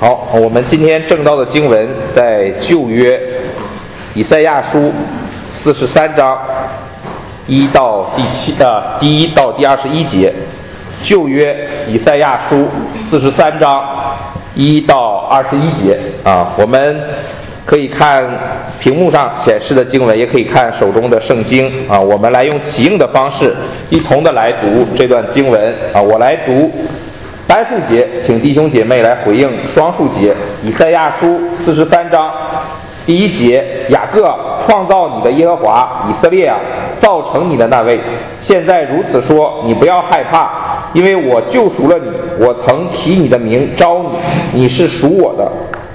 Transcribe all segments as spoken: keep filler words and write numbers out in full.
好，我们今天正道的经文在旧约以赛亚书四十三章一到第七呃第一到第二十一节。旧约以赛亚书四十三章一到二十一节啊，我们可以看屏幕上显示的经文，也可以看手中的圣经啊。我们来用起应的方式，一同的来读这段经文啊。我来读单数节，请弟兄姐妹来回应双数节。以赛亚书四十三章第一节：雅各，创造你的耶和华，以色列啊，造成你的那位，现在如此说，你不要害怕，因为我救赎了你，我曾提你的名招你，你是属我的。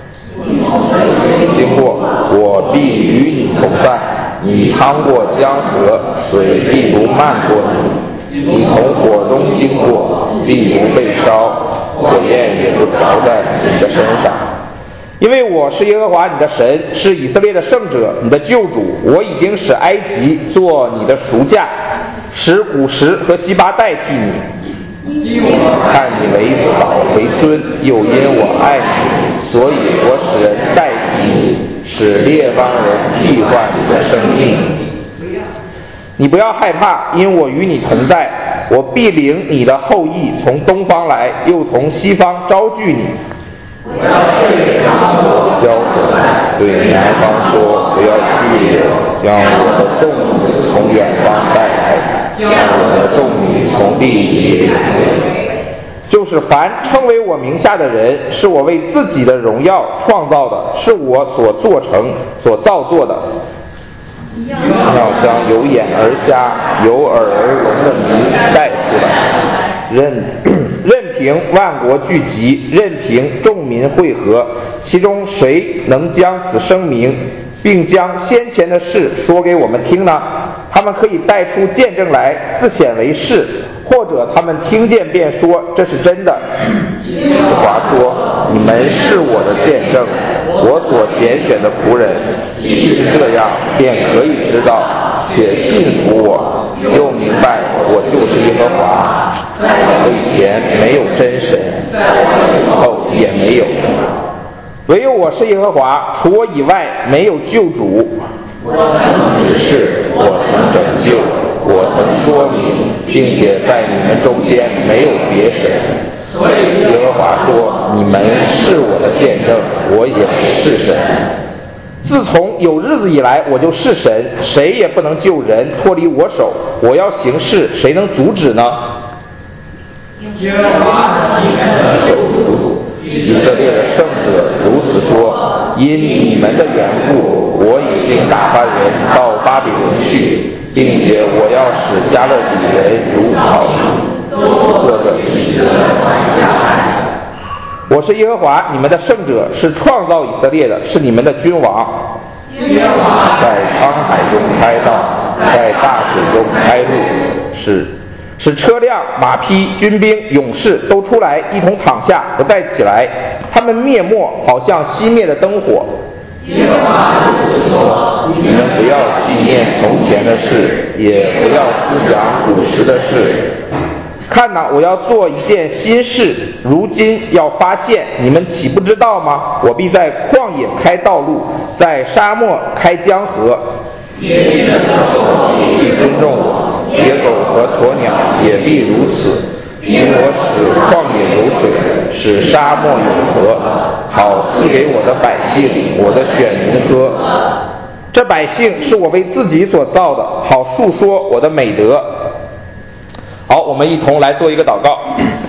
经过，我必与你同在，你趟过江河，水必不漫过你，你从火中经过，必不被烧，火焰也不着在你的身上。因为我是耶和华你的神，是以色列的圣者，你的救主。我已经使埃及做你的赎价，使古时和西巴代替你，看你为宝为尊，又因我爱你，所以我使人代替你，使列邦人替换你的生命。你不要害怕，因我与你同在，我必领你的后裔从东方来，又从西方招聚你。不要对南方说交手，对南方说不要惧留，将我的众子从远方带来，将我的众女从地界就是凡称为我名下的人，是我为自己的荣耀创造的，是我所做成所造作的。要将有眼而瞎、有耳而聋的民带出来，任任凭万国聚集，任凭众民会合，其中谁能将此声明，并将先前的事说给我们听呢？他们可以带出见证来，自显为是，或者他们听见便说这是真的。耶和华说：你们是我的见证，我所拣选的仆人，既是这样，便可以知道，且信服我，又明白我就是耶和华。在我以前没有真神，在我以后也没有，唯有我是耶和华，除我以外没有救主。我曾指示，我曾拯救，我曾说明，并且在你们中间没有别神。所以耶和华说：你们是我的见证，我也是神。自从有日子以来，我就是神，谁也不能救人脱离我手。我要行事，谁能阻止呢？耶和华你们的救主，以色列的圣者如此说：因你们的缘故，我已经打发人到巴比伦去，并且我要使加勒底人如草都各个支的传下来。我是耶和华你们的圣者，是创造以色列的，是你们的君王。耶和华在沧海中开道，在大水中开路，是使车辆、马匹、军兵、勇士都出来，一同躺下，不再起来。他们灭没，好像熄灭的灯火。耶和华如此说：你们不要纪念从前的事，也不要思想古时的事。看哪，我要做一件新事，如今要发现，你们岂不知道吗？我必在旷野开道路，在沙漠开江河。野地的兽必尊重我，野狗和鸵鸟也必如此，因我使旷野有水，使沙漠有河，好赐给我的百姓，我的选民喝。这百姓是我为自己所造的，好述说我的美德。好，我们一同来做一个祷告。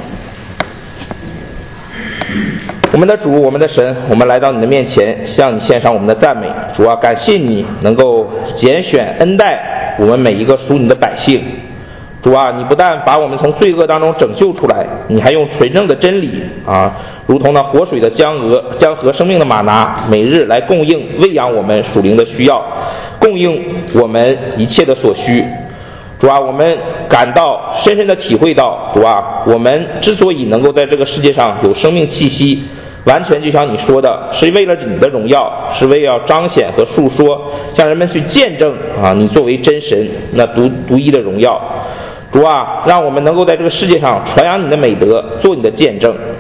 我们的主，我们的神，我们来到你的面前，向你献上我们的赞美。主啊，感谢你能够拣选恩待我们每一个属你的百姓。主啊，你不但把我们从罪恶当中拯救出来，你还用纯正的真理啊，如同那活水的江河江河生命的马拿，每日来供应喂养我们属灵的需要，供应我们一切的所需。主啊，我们感到深深的体会到，主啊，我们之所以能够在这个世界上有生命气息，完全就像你说的，是为了你的荣耀，是为了要彰显和述说，向人们去见证啊，你作为真神那独独一的荣耀。主啊，让我们能够在这个世界上传扬你的美德，做你的见证。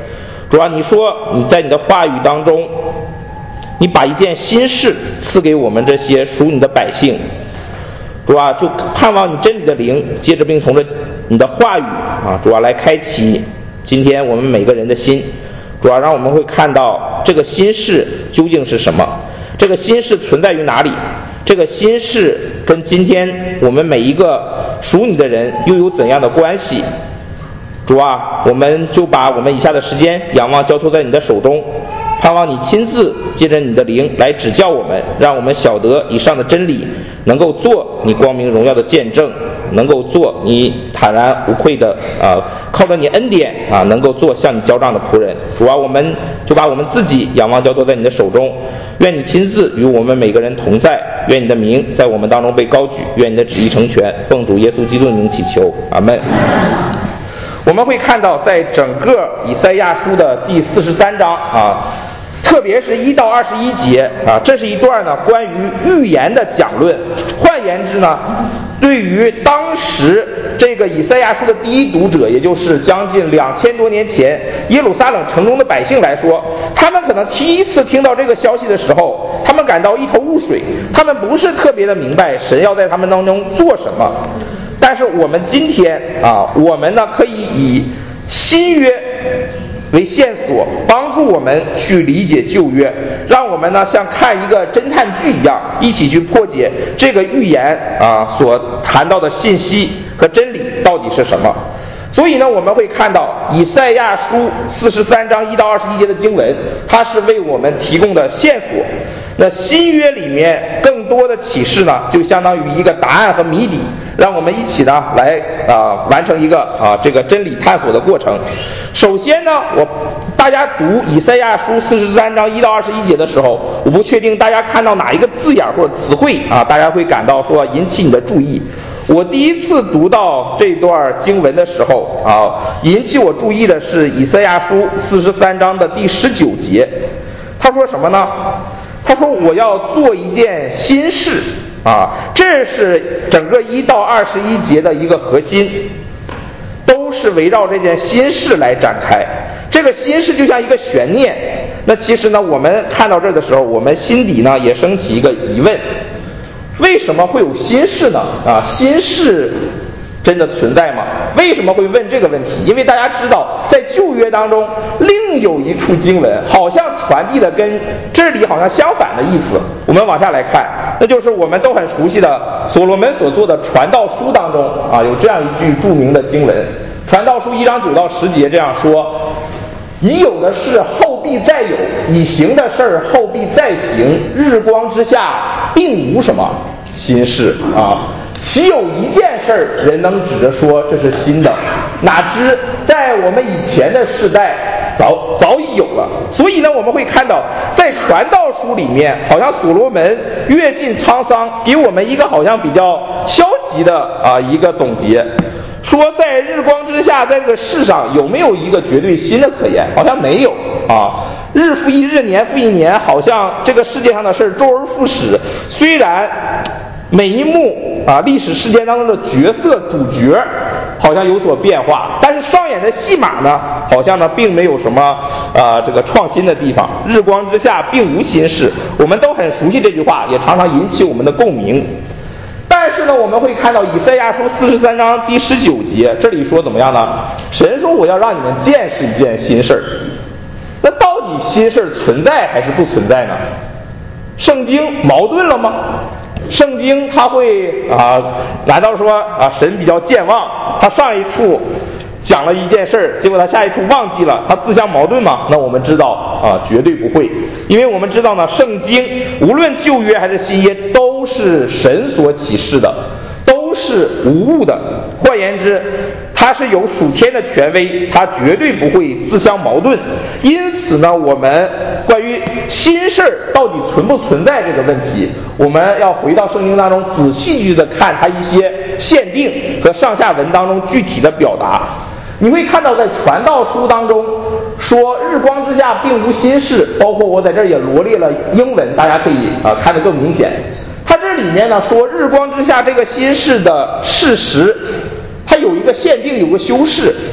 主啊，你说你在你的话语当中，你把一件新事赐给我们这些属你的百姓。主啊，就盼望你真理的灵，借着并从着你的话语啊，主啊来开启今天我们每个人的心。主啊，让我们会看到这个新事究竟是什么，这个新事存在于哪里，这个新事跟今天我们每一个属你的人又有怎样的关系。主啊，我们就把我们以下的时间仰望交托在你的手中，盼望你亲自借着你的灵来指教我们，让我们晓得以上的真理，能够做你光明荣耀的见证，能够做你坦然无愧的啊、呃，靠着你恩典啊，能够做向你交账的仆人。主啊，我们就把我们自己仰望交托在你的手中，愿你亲自与我们每个人同在，愿你的名在我们当中被高举，愿你的旨意成全，奉主耶稣基督的名祈求，阿们。我们会看到，在整个以赛亚书的第四十三章啊，特别是一到二十一节啊，这是一段呢关于预言的讲论。换言之呢，对于当时这个以赛亚书的第一读者，也就是将近两千多年前耶路撒冷城中的百姓来说，他们可能第一次听到这个消息的时候，他们感到一头雾水，他们不是特别的明白神要在他们当中做什么。但是我们今天啊，我们呢可以以新约为线索，帮助我们去理解旧约，让我们呢像看一个侦探剧一样，一起去破解这个预言啊所谈到的信息和真理到底是什么。所以呢，我们会看到以赛亚书四十三章一到二十一节的经文，它是为我们提供的线索。那新约里面更多的启示呢，就相当于一个答案和谜底，让我们一起呢来啊、呃、完成一个啊、呃、这个真理探索的过程。首先呢，我大家读以赛亚书四十三章一到二十一节的时候，我不确定大家看到哪一个字眼或者词汇啊，大家会感到说引起你的注意。我第一次读到这段经文的时候啊，引起我注意的是以赛亚书四十三章的第十九节。他说什么呢？他说我要做一件新事啊，这是整个一到二十一节的一个核心，都是围绕这件新事来展开。这个新事就像一个悬念。那其实呢，我们看到这儿的时候，我们心底呢也升起一个疑问。为什么会有新事呢？啊，新事真的存在吗？为什么会问这个问题？因为大家知道，在旧约当中，另有一处经文好像传递的跟这里好像相反的意思。我们往下来看，那就是我们都很熟悉的所罗门所做的传道书当中啊，有这样一句著名的经文，传道书一章九到十节这样说：已有的事后必再有，已行的事儿后必再行，日光之下并无什么新事啊。岂有一件事儿人能指着说这是新的？哪知在我们以前的世代早早已有了。所以呢，我们会看到在传道书里面，好像所罗门阅尽沧桑，给我们一个好像比较消极的啊一个总结，说在日光之下，在这个世上有没有一个绝对新的可言？好像没有啊。日复一日，年复一年，好像这个世界上的事周而复始。虽然每一幕啊历史事件当中的角色主角好像有所变化，但是上演的戏码呢，好像呢并没有什么啊这个创新的地方。日光之下并无新事，我们都很熟悉这句话，也常常引起我们的共鸣。但是呢，我们会看到以赛亚书四十三章第十九节，这里说怎么样呢？神说我要让你们见识一件新事儿。那到底新事儿存在还是不存在呢？圣经矛盾了吗？圣经它会啊，难道说啊神比较健忘，他上一处讲了一件事儿，结果他下一处忘记了，他自相矛盾吗？那我们知道啊，绝对不会，因为我们知道呢，圣经无论旧约还是新约都是神所启示的，都是无误的。换言之，它是有属天的权威，它绝对不会自相矛盾。因此呢，我们关于新事儿到底存不存在这个问题，我们要回到圣经当中仔细去的看它一些限定和上下文当中具体的表达。你会看到在传道书当中说日光之下并无新事，包括我在这儿也罗列了英文，大家可以啊看得更明显。它这里面呢说日光之下这个新事的事实，它有一个限定，有个修饰。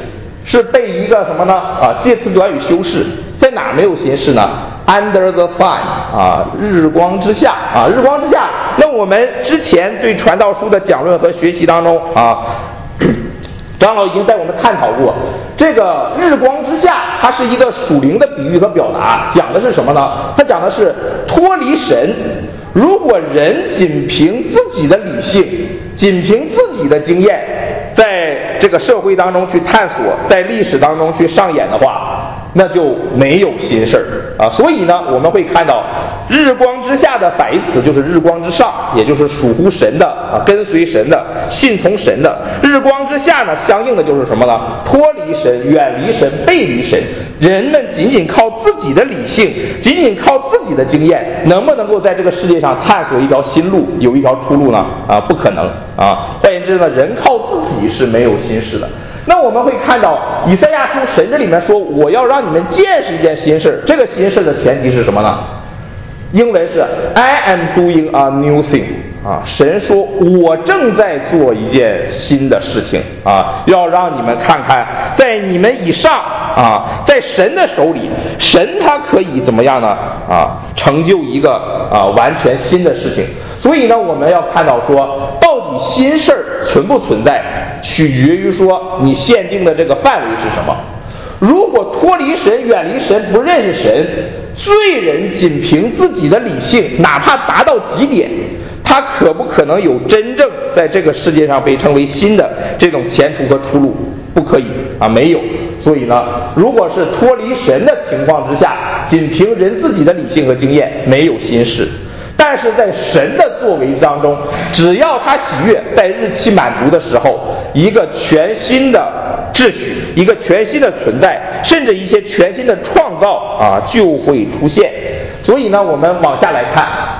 是被一个什么呢？啊，介词短语修饰，在哪没有新事呢 ？Under the sun 啊，日光之下啊，日光之下。那我们之前对传道书的讲论和学习当中啊，长老已经带我们探讨过，这个日光之下，它是一个属灵的比喻和表达，讲的是什么呢？它讲的是脱离神。如果人仅凭自己的理性，仅凭自己的经验，在这个社会当中去探索，在历史当中去上演的话，那就没有新事儿啊。所以呢，我们会看到日光之下的反义词就是日光之上，也就是属乎神的啊，跟随神的，信从神的。日光之下呢，相应的就是什么呢？脱离神，远离神，背离神。人们仅仅靠自己的理性，仅仅靠自己的经验，能不能够在这个世界上探索一条新路，有一条出路呢？啊，不可能啊！换言之呢，人靠自己是没有新事的。那我们会看到以赛亚书神这里面说，我要让你们见识一件新事，这个新事的前提是什么呢？英文是 I am doing a new thing 啊，神说我正在做一件新的事情啊，要让你们看看，在你们以上啊，在神的手里，神他可以怎么样呢？啊，成就一个啊完全新的事情。所以呢，我们要看到说，到底新事儿存不存在，取决于说你限定的这个范围是什么。如果脱离神、远离神、不认识神，罪人仅凭自己的理性，哪怕达到极点，他可不可能有真正在这个世界上被称为新的这种前途和出路？不可以啊，没有。所以呢，如果是脱离神的情况之下，仅凭人自己的理性和经验，没有新事。但是在神的作为当中，只要他喜悦，在日期满足的时候，一个全新的秩序，一个全新的存在，甚至一些全新的创造啊，就会出现。所以呢，我们往下来看，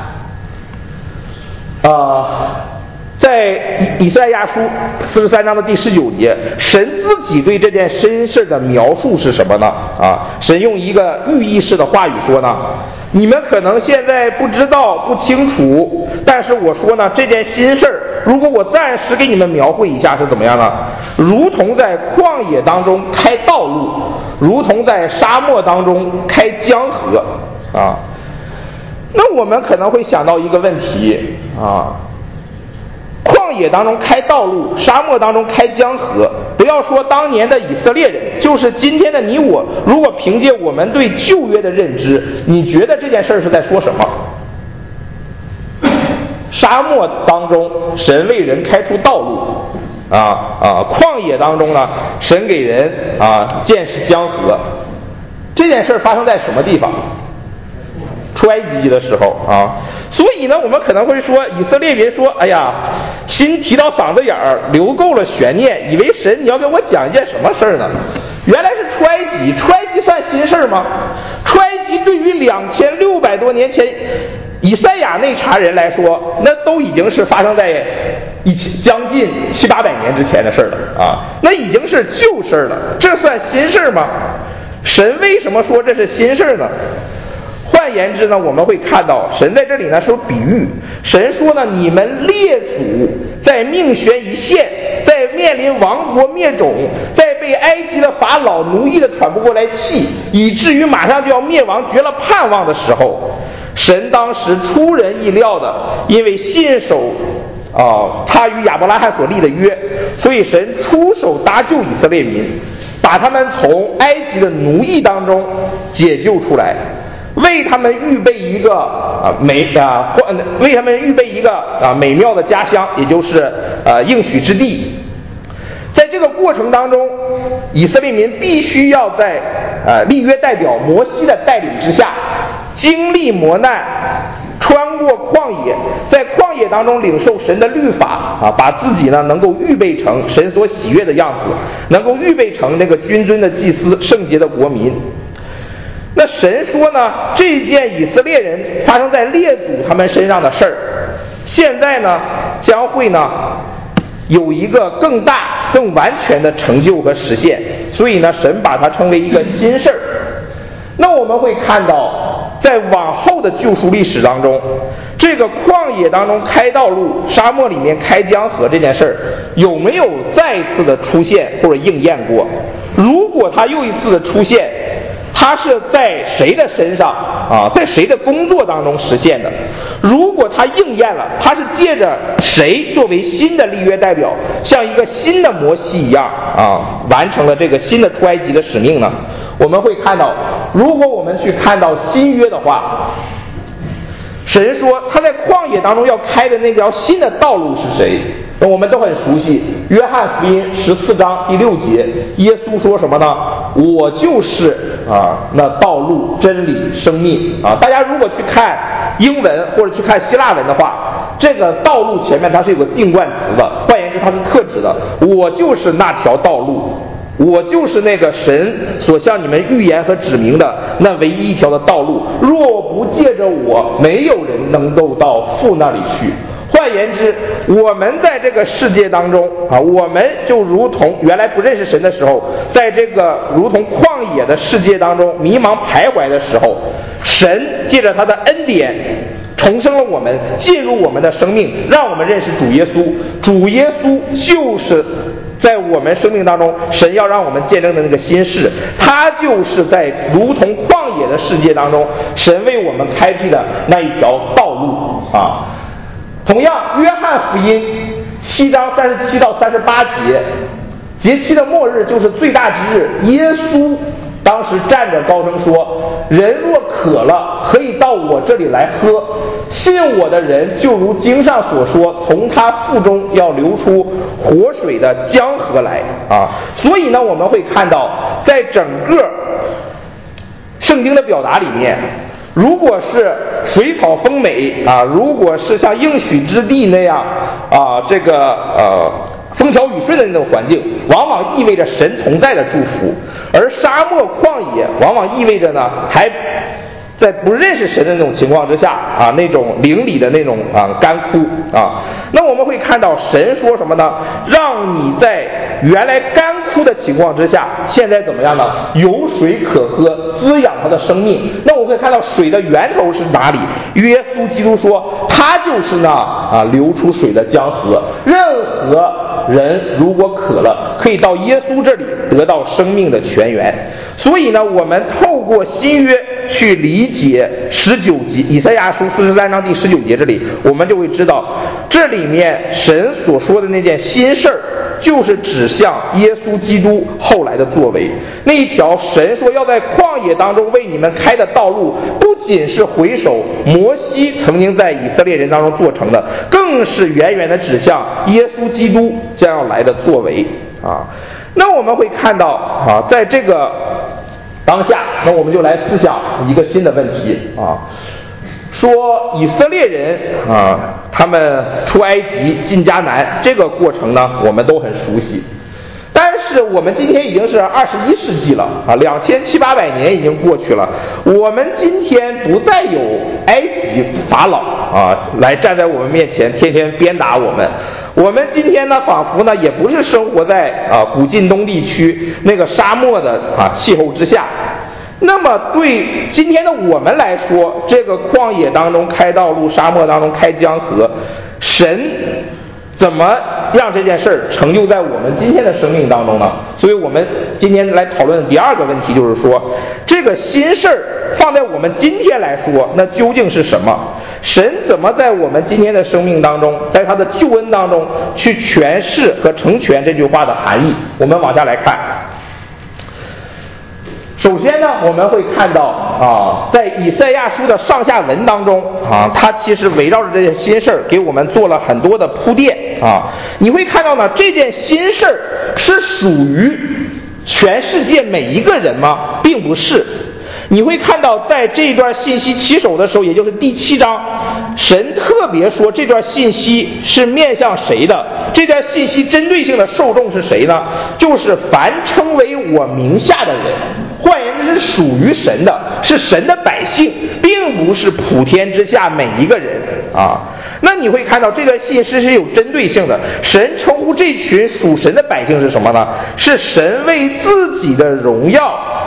啊、呃，在以以赛亚书四十三章的第十九节，神自己对这件新事的描述是什么呢？啊，神用一个寓意式的话语说呢，你们可能现在不知道不清楚，但是我说呢，这件新事儿，如果我暂时给你们描绘一下是怎么样呢？如同在旷野当中开道路，如同在沙漠当中开江河啊。那我们可能会想到一个问题啊，旷野当中开道路，沙漠当中开江河，不要说当年的以色列人，就是今天的你我，如果凭借我们对旧约的认知，你觉得这件事是在说什么？沙漠当中神为人开出道路啊啊，旷野当中呢，神给人啊见识江河。这件事发生在什么地方？出埃及的时候啊，所以呢，我们可能会说，以色列民说，哎呀，心提到嗓子眼儿，留够了悬念，以为神你要给我讲一件什么事儿呢？原来是出埃及，出埃及算新事儿吗？出埃及对于两千六百多年前以赛亚那茬人来说，那都已经是发生在一将近七八百年之前的事儿了啊，那已经是旧事儿了，这算新事儿吗？神为什么说这是新事儿呢？换言之呢，我们会看到神在这里呢说比喻，神说呢，你们列祖在命悬一线，在面临亡国灭种，在被埃及的法老奴役的喘不过来气，以至于马上就要灭亡绝了盼望的时候，神当时出人意料的，因为信守啊、呃、他与亚伯拉罕所立的约，所以神出手搭救以色列民，把他们从埃及的奴役当中解救出来，为他们预备一个啊美啊，为他们预备一个啊美妙的家乡，也就是呃应许之地。在这个过程当中，以色列民必须要在呃立约代表摩西的带领之下，经历磨难，穿过旷野，在旷野当中领受神的律法啊，把自己呢能够预备成神所喜悦的样子，能够预备成那个君尊的祭司，圣洁的国民。那神说呢，这件以色列人发生在列祖他们身上的事儿，现在呢将会呢有一个更大更完全的成就和实现，所以呢神把它称为一个新事儿。那我们会看到在往后的救赎历史当中，这个旷野当中开道路，沙漠里面开江河这件事儿有没有再次的出现或者应验过？如果它又一次的出现，它是在谁的身上啊，在谁的工作当中实现的？如果它应验了，它是借着谁作为新的立约代表，像一个新的摩西一样啊，完成了这个新的出埃及的使命呢？我们会看到，如果我们去看到新约的话，神说他在旷野当中要开的那条新的道路是谁？我们都很熟悉，约翰福音十四章第六节，耶稣说什么呢？我就是啊那道路真理生命啊。大家如果去看英文或者去看希腊文的话，这个道路前面它是有个定冠词的，换言之它是特指的，我就是那条道路，我就是那个神所向你们预言和指明的那唯一一条的道路，若不借着我，没有人能够到父那里去。换言之，我们在这个世界当中啊，我们就如同原来不认识神的时候，在这个如同旷野的世界当中迷茫徘徊的时候，神借着他的恩典重生了我们，进入我们的生命，让我们认识主耶稣。主耶稣就是在我们生命当中神要让我们见证的那个新事，他就是在如同旷野的世界当中神为我们开辟的那一条道路啊。同样，约翰福音七章三十七到三十八节，节期的末日就是最大之日，耶稣当时站着高声说，人若渴了，可以到我这里来喝，信我的人就如经上所说，从他腹中要流出活水的江河来啊。所以呢，我们会看到在整个圣经的表达里面，如果是水草丰美啊，如果是像应许之地那样啊，这个呃风调雨顺的那种环境，往往意味着神同在的祝福；而沙漠旷野往往意味着呢，还在不认识神的那种情况之下啊，那种灵里的那种啊干枯啊。那我们会看到神说什么呢？让你在原来干枯的情况之下，现在怎么样呢？有水可喝，滋养他的生命。那我们会看到水的源头是哪里？耶稣基督说，他就是呢啊流出水的江河。任何人如果渴了，可以到耶稣这里得到生命的泉源。所以呢，我们透过新约去理解十九节以赛亚书四十三章第十九节，这里我们就会知道，这里面神所说的那件新事儿，就是指向耶稣基督后来的作为。那一条神说要在旷野当中为你们开的道路，不仅是回首摩西曾经在以色列人当中做成的，更是远远的指向耶稣基督将要来的作为啊。那我们会看到啊，在这个当下，那我们就来思想一个新的问题啊，说以色列人啊，他们出埃及进迦南这个过程呢，我们都很熟悉。但是我们今天已经是二十一世纪了啊，两千七八百年已经过去了。我们今天不再有埃及法老啊来站在我们面前，天天鞭打我们。我们今天呢，仿佛呢也不是生活在啊古晋东地区那个沙漠的啊气候之下。那么对今天的我们来说，这个旷野当中开道路，沙漠当中开江河，神怎么让这件事儿成就在我们今天的生命当中呢？所以我们今天来讨论的第二个问题就是说，这个新事儿放在我们今天来说，那究竟是什么？神怎么在我们今天的生命当中，在他的救恩当中去诠释和成全这句话的含义？我们往下来看。首先呢，我们会看到啊，在以赛亚书的上下文当中啊，它其实围绕着这件新事儿，给我们做了很多的铺垫啊。你会看到呢，这件新事儿是属于全世界每一个人吗？并不是。你会看到在这段信息起手的时候，也就是第七章，神特别说这段信息是面向谁的？这段信息针对性的受众是谁呢？就是凡称为我名下的人，换言之是属于神的，是神的百姓，并不是普天之下每一个人啊。那你会看到这段信息是有针对性的，神称呼这群属神的百姓是什么呢？是神为自己的荣耀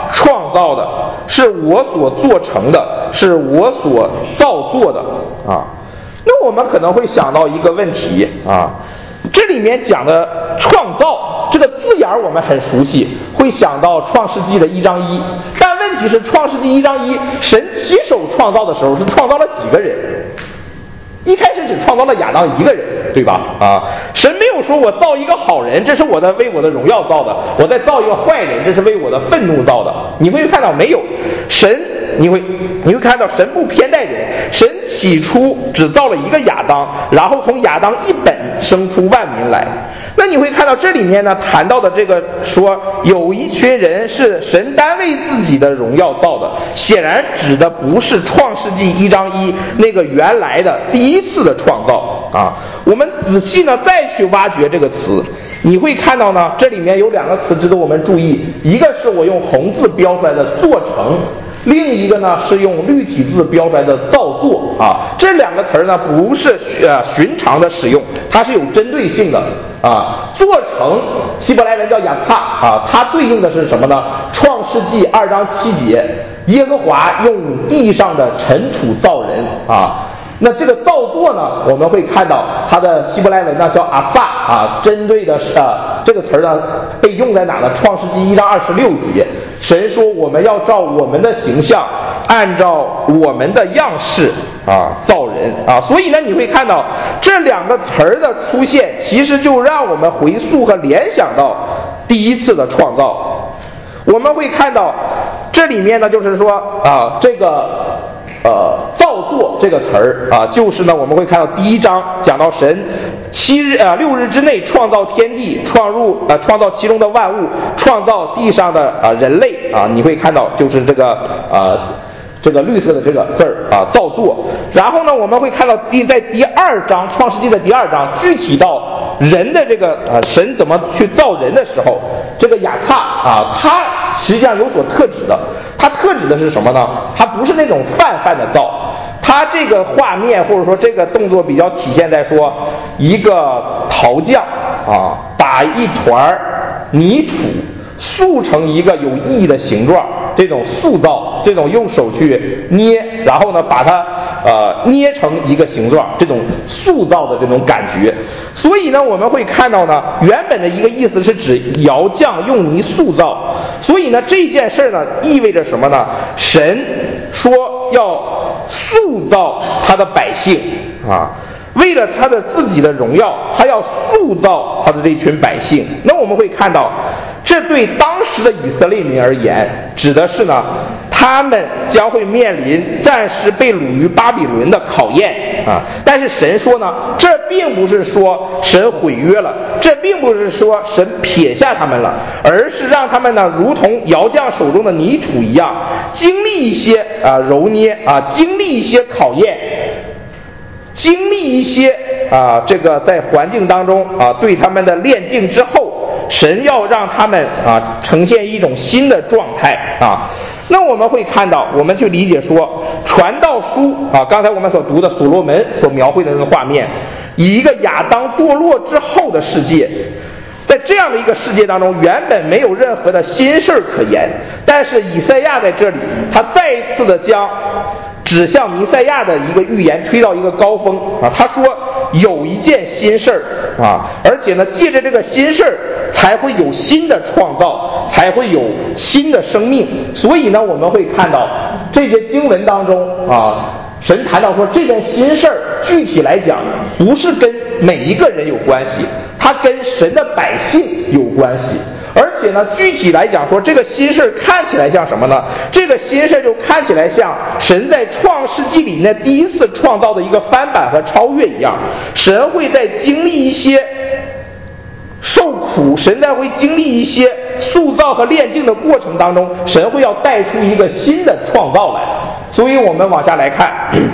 创造的，是我所做成的，是我所造作的啊。那我们可能会想到一个问题啊，这里面讲的创造这个字眼我们很熟悉，会想到创世纪的一章一，但问题是创世纪一章一，神起手创造的时候是创造了几个人？一开始只创造了亚当一个人，对吧？啊，神没有说我造一个好人，这是我的为我的荣耀造的，我再造一个坏人，这是为我的愤怒造的。你会看到没有？神，你会你会看到神不偏待人，神起初只造了一个亚当，然后从亚当一本生出万民来。那你会看到这里面呢谈到的这个说有一群人是神单为自己的荣耀造的，显然指的不是创世纪一章一那个原来的第一次的创造啊。我们仔细呢再去挖掘这个词，你会看到呢这里面有两个词值得我们注意，一个是我用红字标出来的做成，另一个呢是用绿体字标出来的造作啊。这两个词呢不是呃寻常的使用，它是有针对性的啊。做成希伯来文叫亚萨啊，它对应的是什么呢？创世纪二章七节，耶和华用地上的尘土造人啊。那这个造作呢，我们会看到它的希伯来文呢叫阿萨啊，针对的是、呃、这个词呢被用在哪呢？创世纪一章二十六节，神说我们要照我们的形象，按照我们的样式啊造人啊。所以呢你会看到这两个词儿的出现，其实就让我们回溯和联想到第一次的创造。我们会看到这里面呢就是说啊这个呃，造作这个词儿啊，就是呢，我们会看到第一章讲到神七日啊、呃、六日之内创造天地，创入呃创造其中的万物，创造地上的啊、呃、人类啊，你会看到就是这个呃这个绿色的这个字儿啊造作。然后呢，我们会看到第在第二章创世纪的第二章，具体到人的这个啊、呃、神怎么去造人的时候，这个亚萨啊，它实际上有所特指的。它特指的是什么呢？它不是那种泛泛的造，它这个画面或者说这个动作比较体现在说一个陶匠啊，把一团泥土塑成一个有意义的形状，这种塑造，这种用手去捏，然后呢把它呃捏成一个形状，这种塑造的这种感觉。所以呢我们会看到呢，原本的一个意思是指窑匠用泥塑造，所以呢这件事呢意味着什么呢？神说要塑造他的百姓啊，为了他的自己的荣耀，他要塑造他的这群百姓。那我们会看到，这对当时的以色列民而言，指的是呢，他们将会面临暂时被掳于巴比伦的考验啊。但是神说呢，这并不是说神毁约了，这并不是说神撇下他们了，而是让他们呢，如同窑匠手中的泥土一样，经历一些啊揉捏啊，经历一些考验。经历一些啊，这个在环境当中啊，对他们的炼净之后，神要让他们啊呈现一种新的状态啊。那我们会看到，我们去理解说，传道书啊，刚才我们所读的所罗门所描绘的那个画面，以一个亚当堕落之后的世界。在这样的一个世界当中，原本没有任何的新事可言，但是以赛亚在这里，他再一次的将指向弥赛亚的一个预言推到一个高峰啊。他说有一件新事儿啊，而且呢，借着这个新事儿，才会有新的创造，才会有新的生命。所以呢，我们会看到这些经文当中啊，神谈到说这件新事儿，具体来讲，不是跟每一个人有关系，它跟神的百姓有关系。而且呢，具体来讲说，这个新事看起来像什么呢？这个新事就看起来像神在创世纪里那第一次创造的一个翻版和超越一样。神会在经历一些受苦，神在会经历一些塑造和炼净的过程当中，神会要带出一个新的创造来。所以我们往下来看，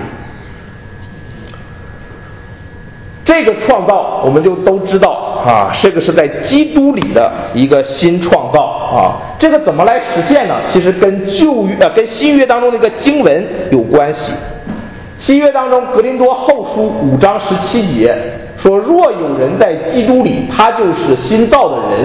这个创造我们就都知道啊，这个是在基督里的一个新创造啊。这个怎么来实现呢？其实跟旧约呃跟新约当中那个经文有关系。新约当中格林多后书五章十七节说，若有人在基督里，他就是新造的人，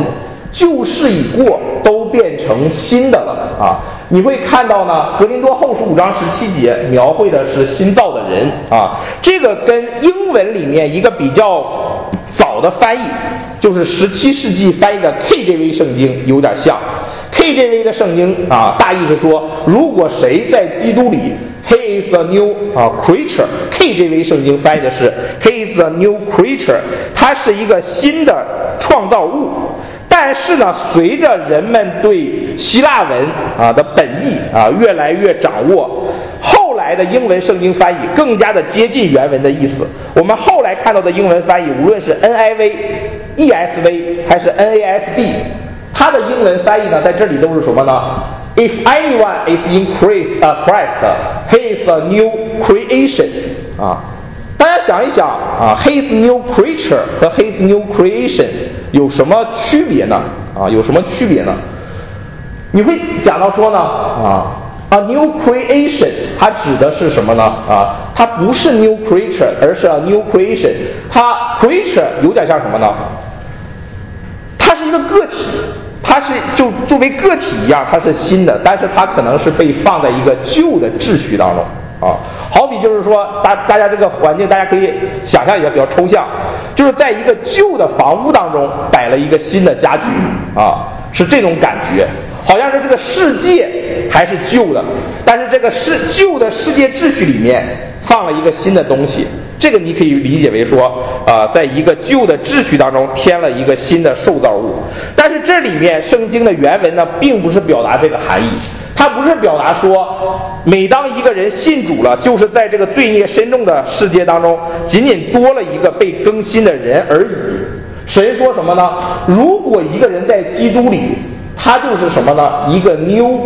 旧事已过，都变成新的了啊！你会看到呢，格林多后书五章十七节描绘的是新造的人啊，这个跟英文里面一个比较早的翻译，就是十七世纪翻译的 K J V 圣经有点像。K J V 的圣经啊，大意是说，如果谁在基督里 ，He is a new 啊 creature。K J V 圣经翻译的是 He is a new creature， 他是一个新的创造物。但是呢，随着人们对希腊文啊的本意啊越来越掌握，后来的英文圣经翻译更加的接近原文的意思。我们后来看到的英文翻译，无论是 N I V、E S V 还是 N A S B， 它的英文翻译呢，在这里都是什么呢 ？If anyone is in Christ, uh, Christ, he is a new creation 啊。大家想一想啊 ，His new creature 和 His new creation 有什么区别呢？啊，有什么区别呢？你会讲到说呢，啊啊 new creation 它指的是什么呢？啊，它不是 new creature， 而是 a new creation。它 creature 有点像什么呢？它是一个个体，它是就作为个体一样，它是新的，但是它可能是被放在一个旧的秩序当中。啊，好比就是说，大大家这个环境，大家可以想象一下，比较抽象，就是在一个旧的房屋当中摆了一个新的家具，啊，是这种感觉，好像是这个世界还是旧的，但是这个世旧的世界秩序里面放了一个新的东西，这个你可以理解为说，啊、呃，在一个旧的秩序当中添了一个新的受造物，但是这里面圣经的原文呢，并不是表达这个含义。它不是表达说，每当一个人信主了，就是在这个罪孽深重的世界当中，仅仅多了一个被更新的人而已。神说什么呢？如果一个人在基督里，他就是什么呢？一个 new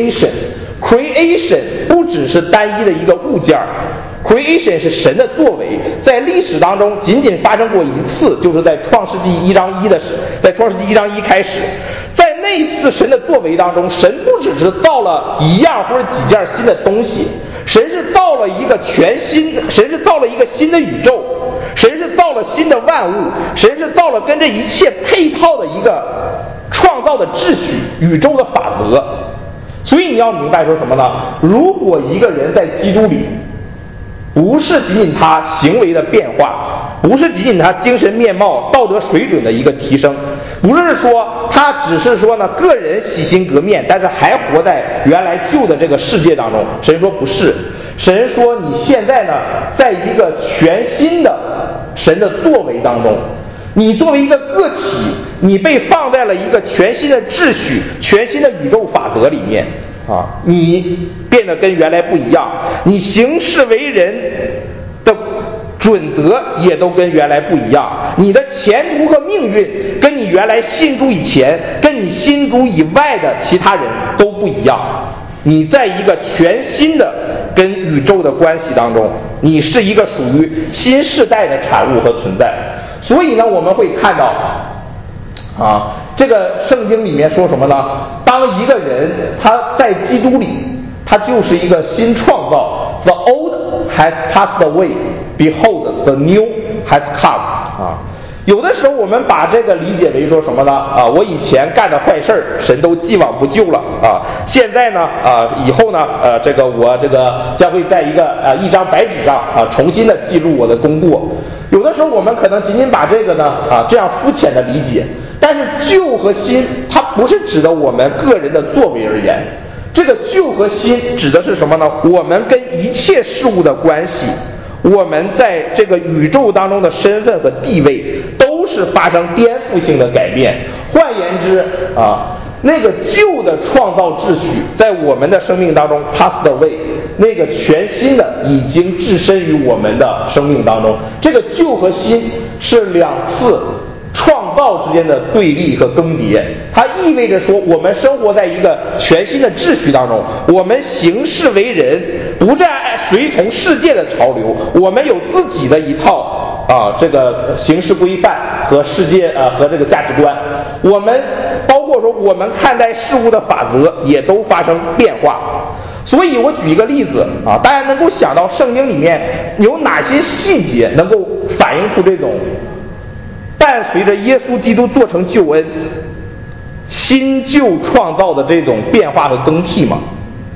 creation。creation 不只是单一的一个物件 creation 是神的作为，在历史当中仅仅发生过一次，就是在创世纪一章一的，在创世纪一章一开始。在那一次神的作为当中，神不只是造了一样或者几件新的东西，神是造了一个全新的，神是造了一个新的宇宙，神是造了新的万物，神是造了跟这一切配套的一个创造的秩序，宇宙的法则。所以你要明白说什么呢？如果一个人在基督里，不是仅仅他行为的变化，不是仅仅他精神面貌、道德水准的一个提升，不是说他只是说呢个人洗心革面，但是还活在原来旧的这个世界当中。神说不是，神说你现在呢，在一个全新的神的作为当中，你作为一个个体，你被放在了一个全新的秩序、全新的宇宙法则里面。啊，你变得跟原来不一样，你行事为人的准则也都跟原来不一样，你的前途和命运跟你原来信主以前，跟你信主以外的其他人都不一样。你在一个全新的跟宇宙的关系当中，你是一个属于新世代的产物和存在。所以呢，我们会看到啊，这个圣经里面说什么呢？当一个人他在基督里，他就是一个新创造。The old has passed away, behold, the new has come. 啊，有的时候我们把这个理解为说什么呢？啊，我以前干的坏事儿，神都既往不咎了啊。现在呢，啊，以后呢，呃，这个我这个将会在一个啊一张白纸上啊重新的记录我的功过。有的时候我们可能仅仅把这个呢啊这样肤浅的理解，但是旧和新，它不是指的我们个人的作为而言。这个旧和新指的是什么呢？我们跟一切事物的关系，我们在这个宇宙当中的身份和地位都是发生颠覆性的改变。换言之啊，那个旧的创造秩序在我们的生命当中 passed away， 那个全新的已经置身于我们的生命当中。这个旧和新是两次创造之间的对立和更迭，它意味着说我们生活在一个全新的秩序当中，我们行事为人不再随从世界的潮流，我们有自己的一套啊这个行事规范和世界啊和这个价值观，我们包括说我们看待事物的法则也都发生变化。所以我举一个例子啊，大家能够想到圣经里面有哪些细节能够反映出这种伴随着耶稣基督做成救恩新旧创造的这种变化和更替吗？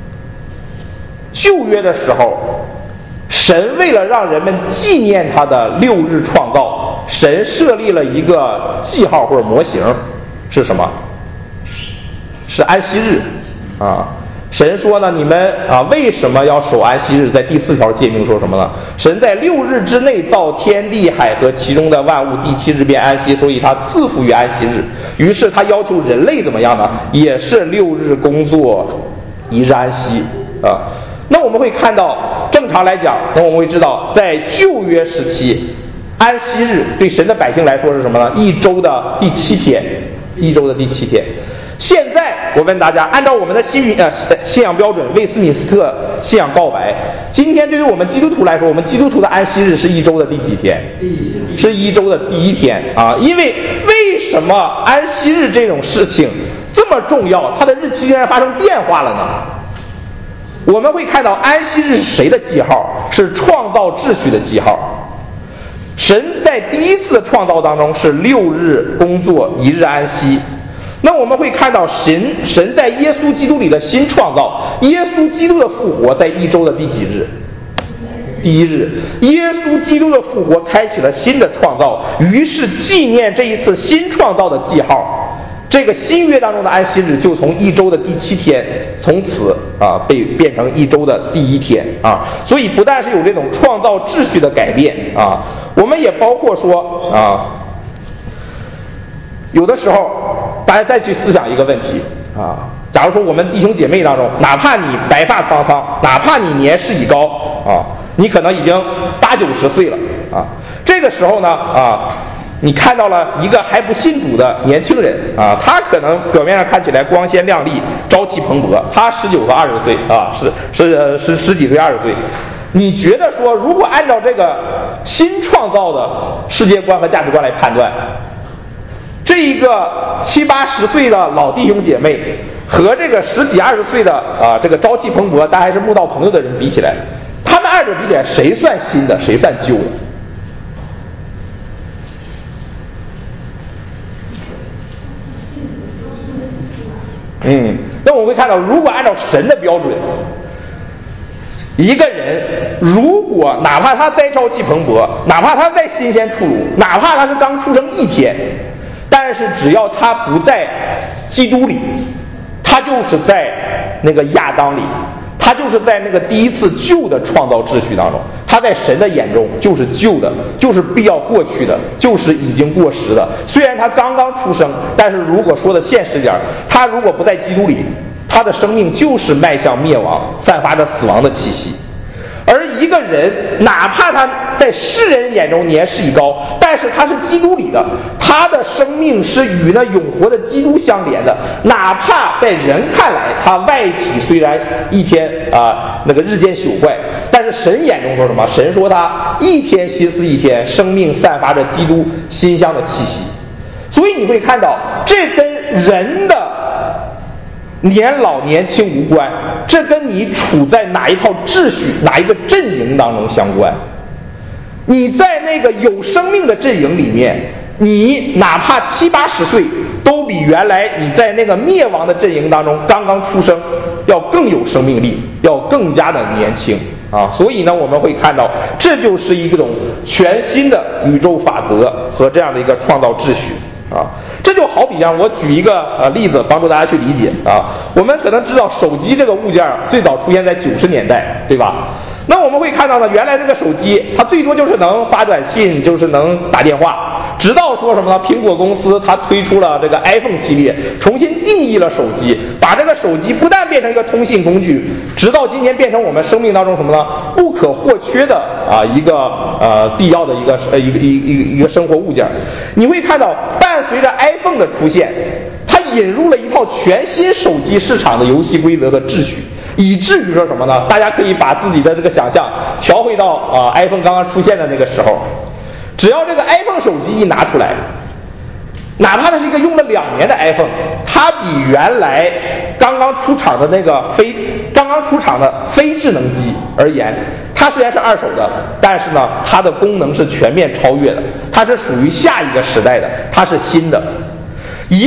旧约的时候，神为了让人们纪念他的六日创造，神设立了一个记号或者模型，是什么？是安息日啊。神说呢，你们啊为什么要守安息日？在第四条诫命说什么呢？神在六日之内造天地海和其中的万物，第七日便安息，所以他赐福于安息日。于是他要求人类怎么样呢？也是六日工作，一日安息啊。那我们会看到，正常来讲，那我们会知道，在旧约时期，安息日对神的百姓来说是什么呢？一周的第七天，一周的第七天。现在我问大家，按照我们的信呃信仰标准，威斯敏斯特信仰告白，今天对于我们基督徒来说，我们基督徒的安息日是一周的第几天？是一周的第一天啊！因为为什么安息日这种事情这么重要，它的日期竟然发生变化了呢？我们会看到安息日是谁的记号？是创造秩序的记号。神在第一次创造当中是六日工作，一日安息。那我们会看到神神在耶稣基督里的新创造，耶稣基督的复活在一周的第几日？第一日。耶稣基督的复活开启了新的创造，于是纪念这一次新创造的记号，这个新约当中的安息日就从一周的第七天，从此啊被变成一周的第一天啊。所以不但是有这种创造秩序的改变啊，我们也包括说啊，有的时候大家再去思想一个问题啊，假如说我们弟兄姐妹当中，哪怕你白发苍苍，哪怕你年事已高啊，你可能已经八九十岁了啊，这个时候呢啊，你看到了一个还不信主的年轻人啊，他可能表面上看起来光鲜亮丽，朝气蓬勃，他十九和二十岁啊，十十十十几岁二十岁，你觉得说，如果按照这个新创造的世界观和价值观来判断，这一个七八十岁的老弟兄姐妹和这个十几二十岁的啊这个朝气蓬勃但还是慕道朋友的人比起来，他们二者比起来，谁算新的，谁算旧的？嗯，那我们会看到，如果按照神的标准，一个人如果哪怕他再朝气蓬勃，哪怕他再新鲜出炉，哪怕他是刚出生一天，但是只要他不在基督里，他就是在那个亚当里，他就是在那个第一次旧的创造秩序当中，他在神的眼中就是旧的，就是必要过去的，就是已经过时的。虽然他刚刚出生，但是如果说的现实点，他如果不在基督里，他的生命就是迈向灭亡，散发着死亡的气息。而一个人哪怕他在世人眼中年事已高，但是他是基督里的，他的生命是与那永活的基督相连的，哪怕在人看来他外体虽然一天啊、呃、那个日渐朽坏，但是神眼中说什么？神说他一天心思一天，生命散发着基督馨香的气息。所以你会看到，这跟人的年老年轻无关，这跟你处在哪一套秩序、哪一个阵营当中相关。你在那个有生命的阵营里面，你哪怕七八十岁，都比原来你在那个灭亡的阵营当中刚刚出生要更有生命力，要更加的年轻啊！所以呢，我们会看到，这就是一种全新的宇宙法则和这样的一个创造秩序。啊，这就好比像我举一个呃例子，帮助大家去理解啊。我们可能知道手机这个物件最早出现在九十年代，对吧？那我们会看到呢，原来这个手机它最多就是能发短信，就是能打电话。直到说什么呢？苹果公司它推出了这个 iPhone 系列，重新定义了手机，把这个手机不但变成一个通信工具，直到今天变成我们生命当中什么呢？不可或缺的啊一个呃必要的一个呃一个一一个一个生活物件。你会看到，伴随着 iPhone 的出现，它引入了一套全新手机市场的游戏规则的秩序。以至于说什么呢？大家可以把自己的这个想象调回到啊、呃、iPhone 刚刚出现的那个时候，只要这个 iPhone 手机一拿出来，哪怕它是一个用了两年的 iPhone， 它比原来刚刚出厂的那个非刚刚出厂的非智能机而言，它虽然是二手的，但是呢，它的功能是全面超越的，它是属于下一个时代的，它是新的。一个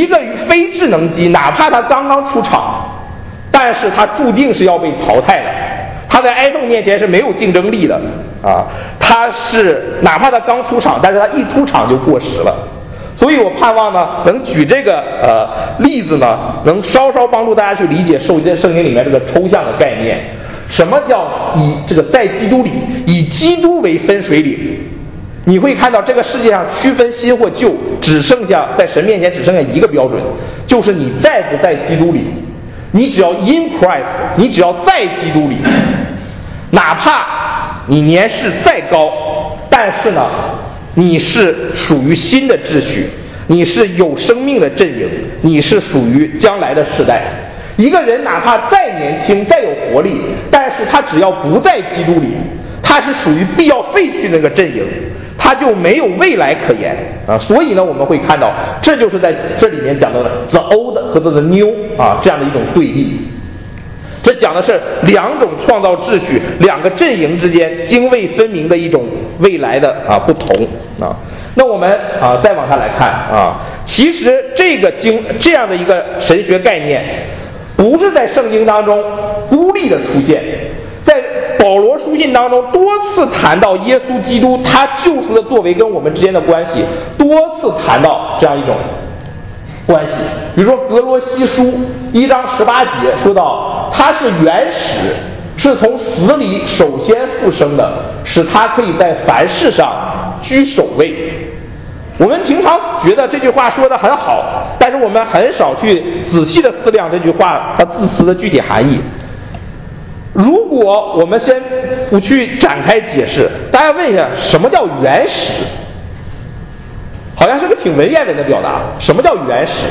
非智能机，哪怕它刚刚出厂，但是它注定是要被淘汰的。它在 iPhone 面前是没有竞争力的啊！它是哪怕它刚出厂，但是它一出厂就过时了。所以我盼望呢，能举这个呃例子呢，能稍稍帮助大家去理解圣经圣经里面这个抽象的概念。什么叫以这个在基督里，以基督为分水岭？你会看到这个世界上区分新或旧，只剩下在神面前只剩下一个标准，就是你在不在基督里。你只要 in Christ， 你只要在基督里，哪怕你年事再高，但是呢，你是属于新的秩序，你是有生命的阵营，你是属于将来的世代。一个人哪怕再年轻再有活力，但是他只要不在基督里，他是属于必要废去那个阵营，他就没有未来可言啊！所以呢，我们会看到，这就是在这里面讲到的 the old 和 the new 啊这样的一种对立。这讲的是两种创造秩序、两个阵营之间泾渭分明的一种未来的啊不同啊。那我们啊再往下来看啊，其实这个经这样的一个神学概念，不是在圣经当中孤立的出现。在保罗书信当中多次谈到耶稣基督他救赎的作为跟我们之间的关系，多次谈到这样一种关系。比如说格罗西书一章十八节说到，他是原始，是从死里首先复生的，使他可以在凡事上居首位。我们平常觉得这句话说得很好，但是我们很少去仔细的思量这句话它字词的具体含义。如果我们先不去展开解释，大家问一下，什么叫原始？好像是个挺文言文的表达。什么叫原始？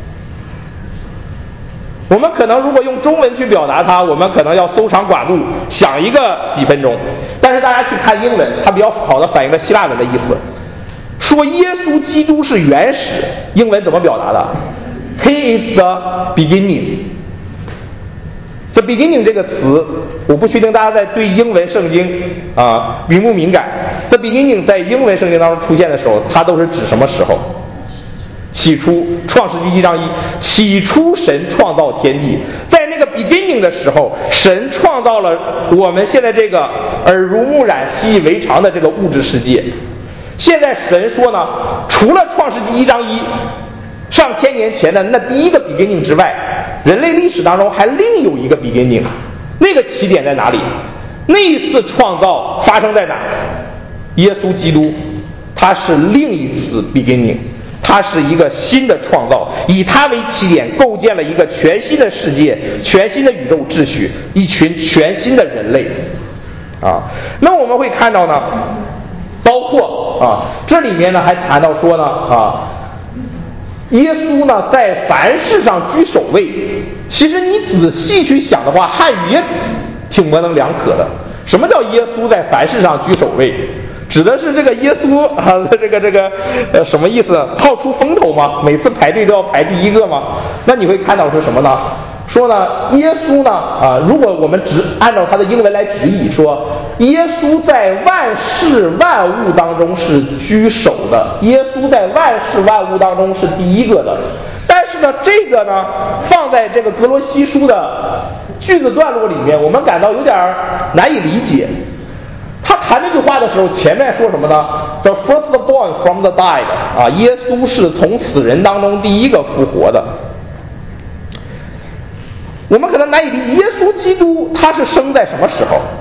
我们可能如果用中文去表达它，我们可能要搜肠刮肚想一个几分钟。但是大家去看英文，它比较好的反映了希腊文的意思。说耶稣基督是原始，英文怎么表达的？ He is the beginning。The beginning 这个词，我不确定大家在对英文圣经啊敏不敏感。The beginning 在英文圣经当中出现的时候，它都是指什么时候？起初，创世纪一章一，起初神创造天地。在那个 beginning 的时候，神创造了我们现在这个耳濡目染、习以为常的这个物质世界。现在神说呢，除了创世纪一章一上千年前的那第一个 beginning 之外，人类历史当中还另有一个 beginning， 那个起点在哪里？那一次创造发生在哪？耶稣基督，他是另一次 beginning， 他是一个新的创造，以他为起点构建了一个全新的世界、全新的宇宙秩序，一群全新的人类啊。那我们会看到呢，包括啊这里面呢还谈到说呢啊耶稣呢在凡事上居首位。其实你仔细去想的话，汉语也挺模棱两可的。什么叫耶稣在凡事上居首位？指的是这个耶稣啊，这个这个呃什么意思？套出风头吗？每次排队都要排第一个吗？那你会看到是什么呢？说呢，耶稣呢啊，如果我们只按照他的英文来直译，说耶稣在万事万物当中是居首的，耶稣在万事万物当中是第一个的。但是呢，这个呢放在这个格罗西书的句子段落里面，我们感到有点难以理解。他谈这句话的时候，前面说什么呢 ？The first born from the dead 啊，耶稣是从死人当中第一个复活的。我们可能难以理解，耶稣基督他是生在什么时候？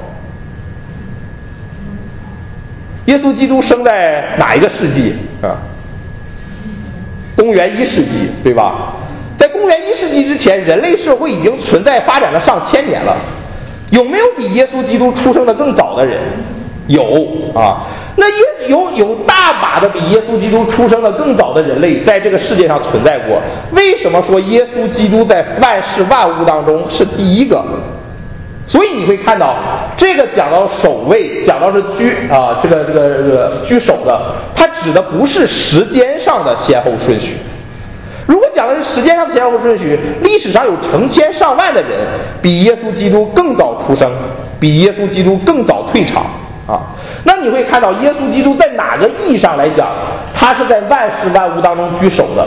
耶稣基督生在哪一个世纪啊？公元一世纪，对吧？在公元一世纪之前，人类社会已经存在发展了上千年了。有没有比耶稣基督出生的更早的人？有啊。那也有有大把的比耶稣基督出生的更早的人类在这个世界上存在过。为什么说耶稣基督在万事万物当中是第一个？所以你会看到，这个讲到首位，讲到是居啊，这个这个这个居首的，它指的不是时间上的先后顺序。如果讲的是时间上的先后顺序，历史上有成千上万的人比耶稣基督更早出生，比耶稣基督更早退场啊。那你会看到耶稣基督在哪个意义上来讲，他是在万事万物当中居首的？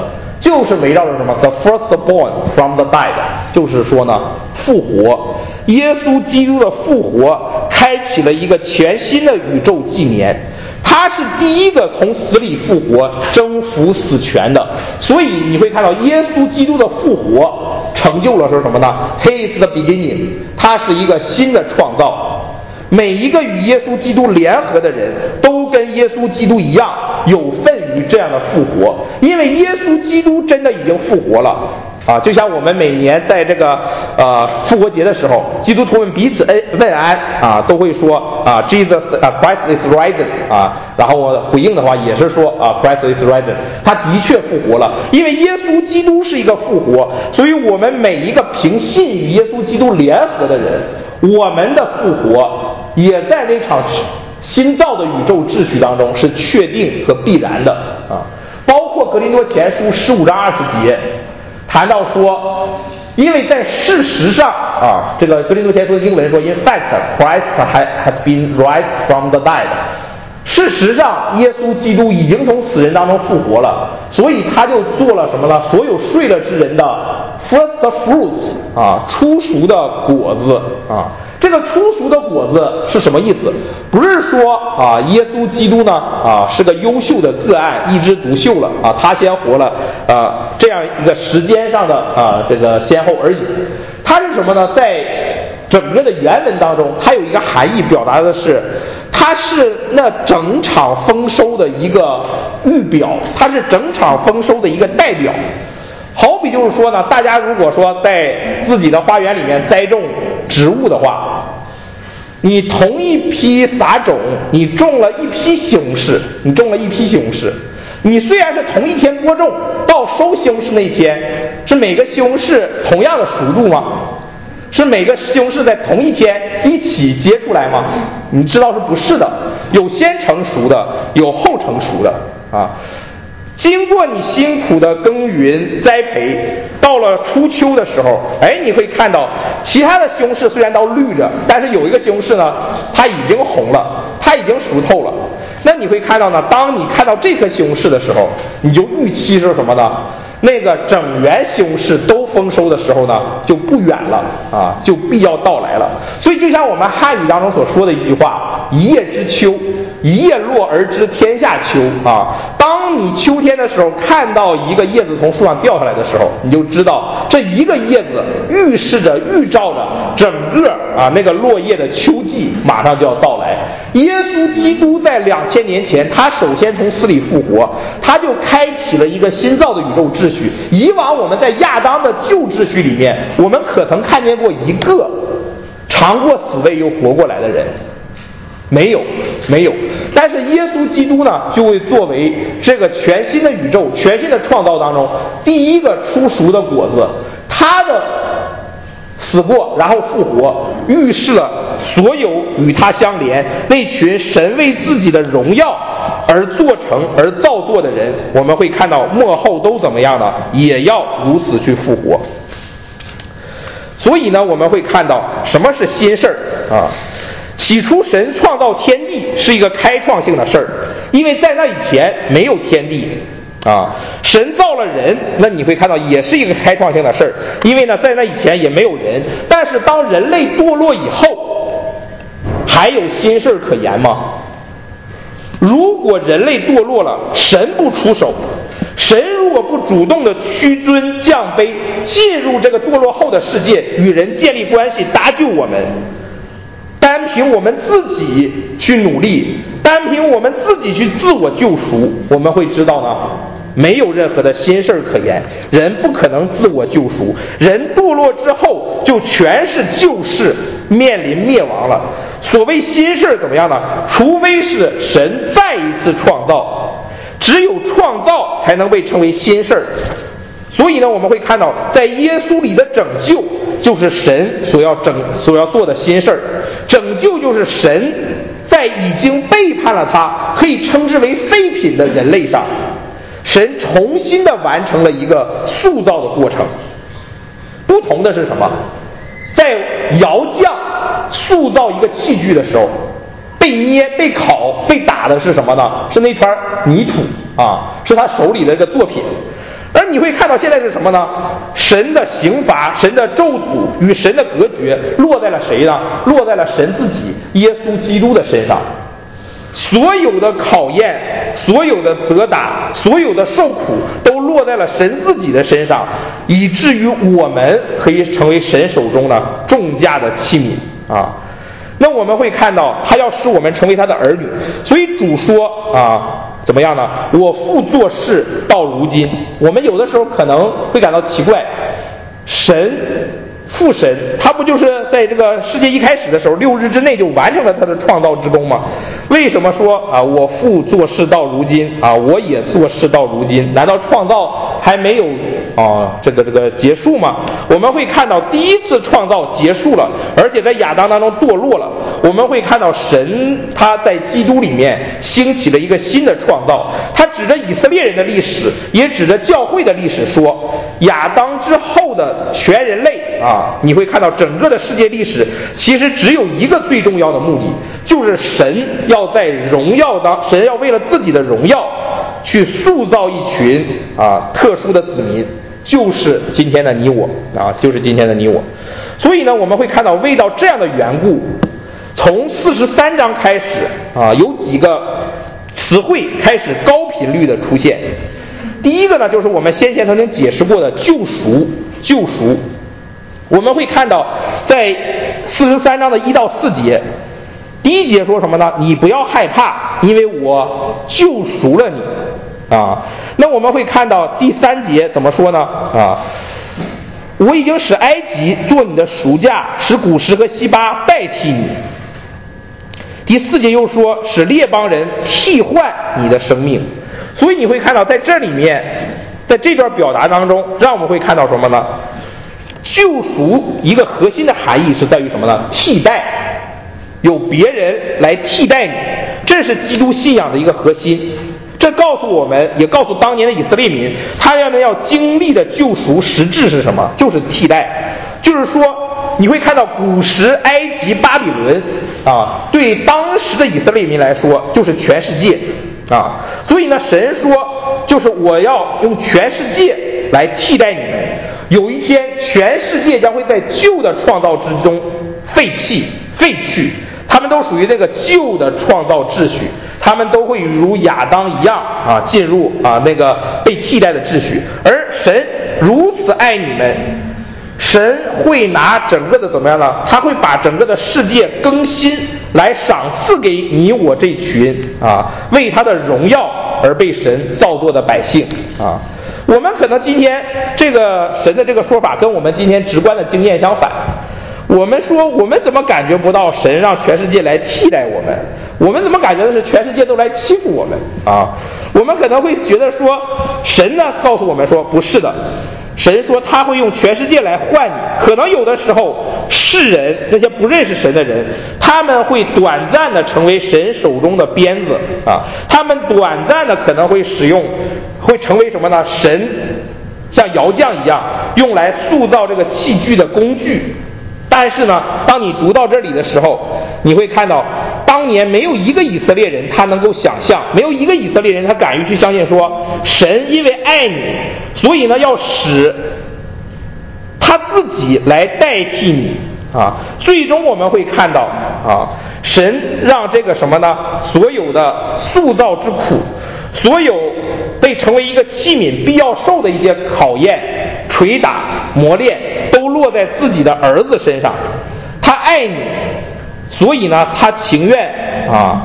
就是围绕着什么 the firstborn from the dead， 就是说呢复活，耶稣基督的复活开启了一个全新的宇宙纪年，他是第一个从死里复活征服死权的，所以你会看到耶稣基督的复活成就了是什么呢？ He is the beginning， 他是一个新的创造。每一个与耶稣基督联合的人都跟耶稣基督一样有份于这样的复活，因为耶稣基督真的已经复活了啊！就像我们每年在这个呃复活节的时候，基督徒们彼此恩问安啊，都会说啊 Jesus 啊 Christ is risen 啊，然后我回应的话也是说啊 Christ is risen， 他的确复活了，因为耶稣基督是一个复活，所以我们每一个凭信与耶稣基督联合的人，我们的复活也在那场新造的宇宙秩序当中是确定和必然的啊！包括格林多前书十五章二十节谈到说，因为在事实上啊，这个格林多前书的英文说 ，In fact, Christ has been raised from the dead。事实上，耶稣基督已经从死人当中复活了，所以他就做了什么呢？所有睡了之人的 first fruits 啊，初熟的果子啊。这个初熟的果子是什么意思？不是说啊，耶稣基督呢啊是个优秀的个案，一枝独秀了啊，他先活了啊，这样一个时间上的啊这个先后而已。它是什么呢？在整个的原文当中，它有一个含义，表达的是，它是那整场丰收的一个预表，它是整场丰收的一个代表。好比就是说呢，大家如果说在自己的花园里面栽种植物的话，你同一批撒种，你种了一批西红柿，你种了一批西红柿，你虽然是同一天播种，到收西红柿那天，是每个西红柿同样的熟度吗？是每个西红柿在同一天一起结出来吗？你知道是不是的，有先成熟的，有后成熟的啊。经过你辛苦的耕耘栽培，到了初秋的时候，哎，你会看到其他的西红柿虽然都绿着，但是有一个西红柿呢，它已经红了，它已经熟透了。那你会看到呢，当你看到这颗西红柿的时候，你就预期是什么呢？那个整园西红柿都丰收的时候呢，就不远了啊，就必要到来了。所以就像我们汉语当中所说的一句话，一叶知秋，一叶落而知天下秋啊。当你秋天的时候看到一个叶子从树上掉下来的时候，你就知道这一个叶子预示着预兆着整个啊那个落叶的秋季马上就要到来。耶稣基督在两千年前，他首先从死里复活，他就开启了一个新造的宇宙秩序。以往我们在亚当的旧秩序里面，我们可曾看见过一个尝过死味又活过来的人？没有，没有。但是耶稣基督呢，就会作为这个全新的宇宙、全新的创造当中第一个出熟的果子，他的死过然后复活，预示了所有与他相连那群神为自己的荣耀而做成而造作的人，我们会看到末后都怎么样呢？也要如此去复活。所以呢，我们会看到什么是新事儿啊？起初神创造天地是一个开创性的事儿，因为在那以前没有天地啊。神造了人，那你会看到也是一个开创性的事儿，因为呢在那以前也没有人。但是当人类堕落以后，还有新事儿可言吗？如果人类堕落了，神不出手，神如果不主动的屈尊降卑，进入这个堕落后的世界，与人建立关系，搭救我们，单凭我们自己去努力，单凭我们自己去自我救赎，我们会知道呢，没有任何的新事儿可言，人不可能自我救赎，人堕落之后就全是旧事，面临灭亡了。所谓新事儿怎么样呢？除非是神再一次创造，只有创造才能被称为新事儿。所以呢，我们会看到在耶稣里的拯救就是神所要整所要做的新事儿。拯救就是神在已经背叛了他，可以称之为废品的人类上，神重新的完成了一个塑造的过程。不同的是什么？在窑匠塑造一个器具的时候，被捏、被烤、被打的是什么呢？是那团泥土啊，是他手里的一个作品。 而你会看到现在是什么呢？神的刑罚、神的咒诅与神的隔绝落在了谁呢？落在了神自己，耶稣基督的身上。所有的考验、所有的责打、所有的受苦都落在了神自己的身上，以至于我们可以成为神手中呢重价的器皿啊。那我们会看到他要使我们成为他的儿女，所以主说啊，怎么样呢？我父做事到如今。我们有的时候可能会感到奇怪，神父神他不就是在这个世界一开始的时候六日之内就完成了他的创造之功吗？为什么说啊我父做事到如今啊我也做事到如今？难道创造还没有啊这个这个结束吗？我们会看到第一次创造结束了，而且在亚当当中堕落了。我们会看到神他在基督里面兴起了一个新的创造，他指着以色列人的历史，也指着教会的历史说，亚当之后的全人类啊，你会看到整个的世界历史其实只有一个最重要的目的，就是神要在荣耀当神要为了自己的荣耀去塑造一群啊特殊的子民，就是今天的你我啊，就是今天的你我。所以呢，我们会看到为到这样的缘故，从四十三章开始啊，有几个词汇开始高频率的出现。第一个呢，就是我们先前曾经解释过的救赎，救赎。我们会看到在四十三章的一到四节，第一节说什么呢？你不要害怕，因为我救赎了你啊。那我们会看到第三节怎么说呢？啊，我已经使埃及做你的赎价，使古时和西巴代替你。第四节又说使列邦人替换你的生命。所以你会看到在这里面，在这段表达当中，让我们会看到什么呢？救赎一个核心的含义是在于什么呢？替代，有别人来替代你，这是基督信仰的一个核心。这告诉我们，也告诉当年的以色列民，他们要经历的救赎实质是什么？就是替代。就是说，你会看到古时埃及、巴比伦啊，对当时的以色列民来说，就是全世界啊。所以呢，神说，就是我要用全世界来替代你们。有一天，全世界将会在旧的创造之中废弃、废去，他们都属于这个旧的创造秩序，他们都会如亚当一样啊，进入啊那个被替代的秩序。而神如此爱你们，神会拿整个的怎么样呢？他会把整个的世界更新，来赏赐给你我这群啊，为他的荣耀而被神造作的百姓啊。我们可能今天这个神的这个说法跟我们今天直观的经验相反。我们说我们怎么感觉不到神让全世界来替代我们？我们怎么感觉的是全世界都来欺负我们啊？我们可能会觉得说，神呢告诉我们说不是的，神说他会用全世界来换你。可能有的时候世人那些不认识神的人，他们会短暂的成为神手中的鞭子啊，他们短暂的可能会使用，会成为什么呢？神像窑匠一样用来塑造这个器具的工具。但是呢，当你读到这里的时候，你会看到当年没有一个以色列人他能够想象，没有一个以色列人他敢于去相信说，神因为爱你，所以呢要使他自己来代替你啊。最终我们会看到啊，神让这个什么呢？所有的塑造之苦，所有被成为一个器皿必要受的一些考验、捶打、磨练，都落在自己的儿子身上。他爱你，所以呢，他情愿啊，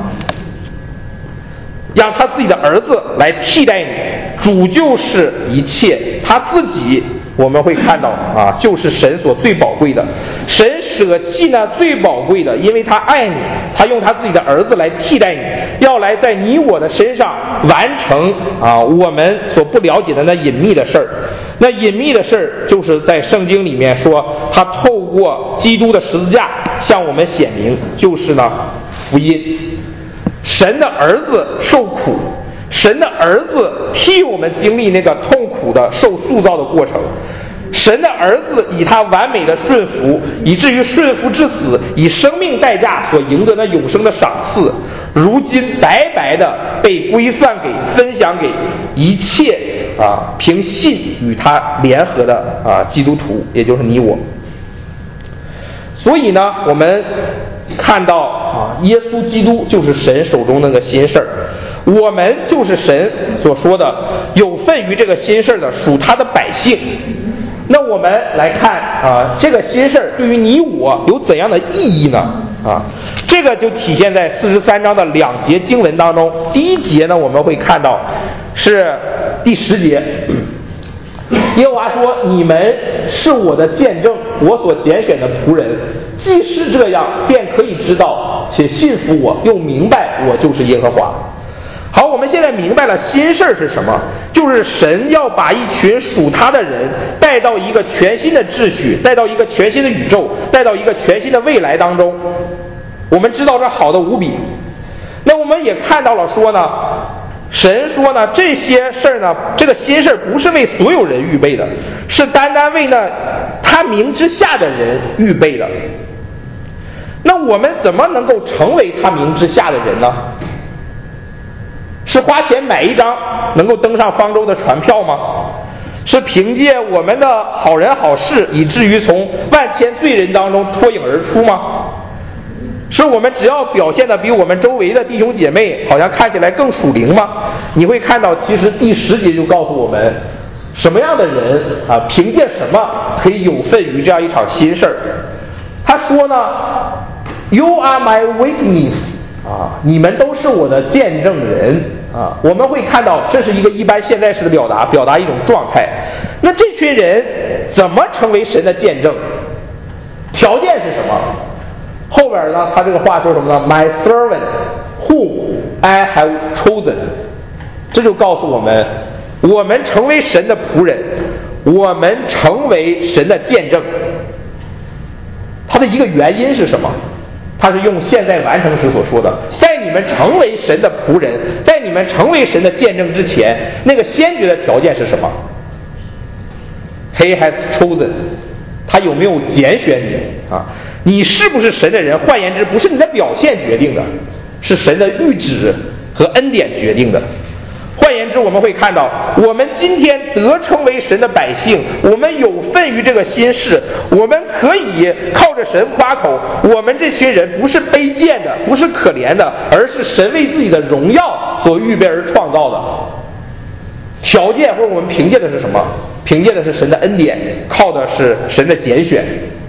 让他自己的儿子来替代你。主就是一切，他自己我们会看到啊，就是神所最宝贵的。神舍弃呢最宝贵的，因为他爱你，他用他自己的儿子来替代你，要来在你我的身上完成啊我们所不了解的那隐秘的事儿。那隐秘的事儿就是在圣经里面说，他透过基督的十字架向我们显明，就是呢福音。神的儿子受苦，神的儿子替我们经历那个痛苦的受塑造的过程，神的儿子以他完美的顺服，以至于顺服至死，以生命代价所赢得那永生的赏赐，如今白白的被归算给分享给一切啊凭信与他联合的啊基督徒，也就是你我。所以呢，我们看到啊，耶稣基督就是神手中那个新事儿，我们就是神所说的有份于这个新事儿的属他的百姓。那我们来看啊，这个新事儿对于你我有怎样的意义呢？啊，这个就体现在四十三章的两节经文当中。第一节呢，我们会看到是第十节，耶和华说：“你们是我的见证，我所拣选的仆人。既是这样，便可以知道且信服我，又明白我就是耶和华。”好，我们现在明白了新事儿是什么，就是神要把一群属他的人带到一个全新的秩序，带到一个全新的宇宙，带到一个全新的未来当中。我们知道这好的无比。那我们也看到了说呢，神说呢，这些事儿呢，这个新事儿不是为所有人预备的，是单单为呢他名之下的人预备的。那我们怎么能够成为他名之下的人呢？是花钱买一张能够登上方舟的船票吗？是凭借我们的好人好事以至于从万千罪人当中脱颖而出吗？是我们只要表现的比我们周围的弟兄姐妹好像看起来更属灵吗？你会看到其实第十节就告诉我们什么样的人啊，凭借什么可以有份于这样一场新事儿。他说呢， You are my witness， 啊，你们都是我的见证人啊。我们会看到这是一个一般现在式的表达，表达一种状态。那这群人怎么成为神的见证？条件是什么？后边呢，他这个话说什么呢？ My servant whom I have chosen， 这就告诉我们，我们成为神的仆人，我们成为神的见证。它的一个原因是什么？他是用现在完成时所说的，在你们成为神的仆人，在你们成为神的见证之前，那个先决的条件是什么？ He has chosen， 他有没有拣选你啊？你是不是神的人？换言之，不是你的表现决定的，是神的谕旨和恩典决定的。换言之，我们会看到，我们今天得称为神的百姓，我们有份于这个新事，我们可以靠着神夸口。我们这群人不是卑贱的，不是可怜的，而是神为自己的荣耀所预备而创造的。条件或者我们凭借的是什么？凭借的是神的恩典，靠的是神的拣选。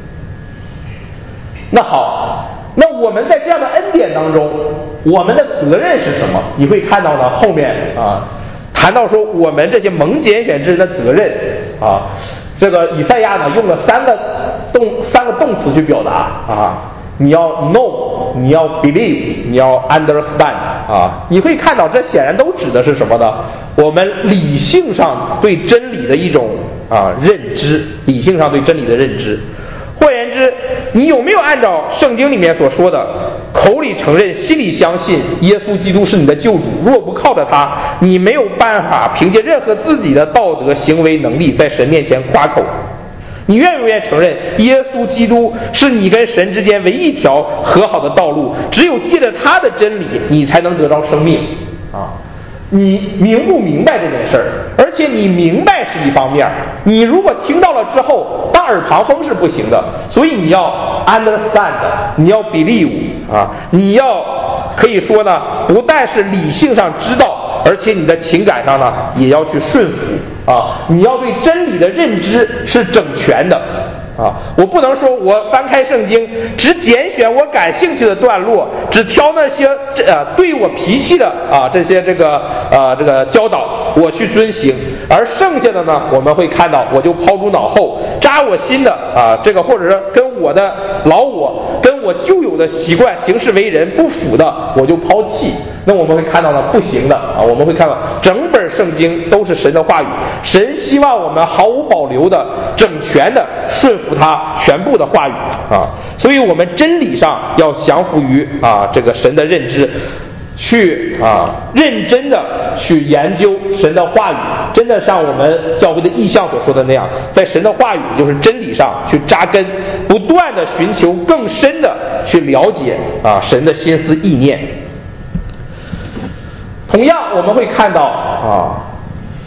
那好，那我们在这样的恩典当中，我们的责任是什么？你会看到呢，后面啊谈到说我们这些蒙拣选之人的责任啊，这个以赛亚呢用了三个动三个动词去表达啊，你要 know， 你要 believe， 你要 understand 啊，你会看到这显然都指的是什么呢？我们理性上对真理的一种啊认知，理性上对真理的认知。换言之，你有没有按照圣经里面所说的，口里承认，心里相信耶稣基督是你的救主，若不靠着他，你没有办法凭借任何自己的道德行为能力在神面前夸口。你愿不愿意承认耶稣基督是你跟神之间唯一一条和好的道路？只有借着他的真理，你才能得到生命啊！你明不明白这件事儿？而且你明白是一方面，你如果听到了之后当耳旁风是不行的，所以你要 understand， 你要 believe 啊，你要可以说呢，不但是理性上知道，而且你的情感上呢也要去顺服啊，你要对真理的认知是整全的。啊，我不能说我翻开圣经只拣选我感兴趣的段落，只挑那些呃对我脾气的啊这些这个呃这个教导我去遵行，而剩下的呢，我们会看到我就抛诸脑后，扎我心的啊这个或者是跟我的老我跟我旧有的习惯行事为人不符的，我就抛弃。那我们会看到呢不行的啊，我们会看到整本圣经都是神的话语，神希望我们毫无保留的整全的顺服他全部的话语啊，所以我们真理上要降服于啊这个神的认知，去啊认真的去研究神的话语，真的像我们教会的意象所说的那样，在神的话语就是真理上去扎根，不断的寻求更深的去了解啊神的心思意念。同样我们会看到啊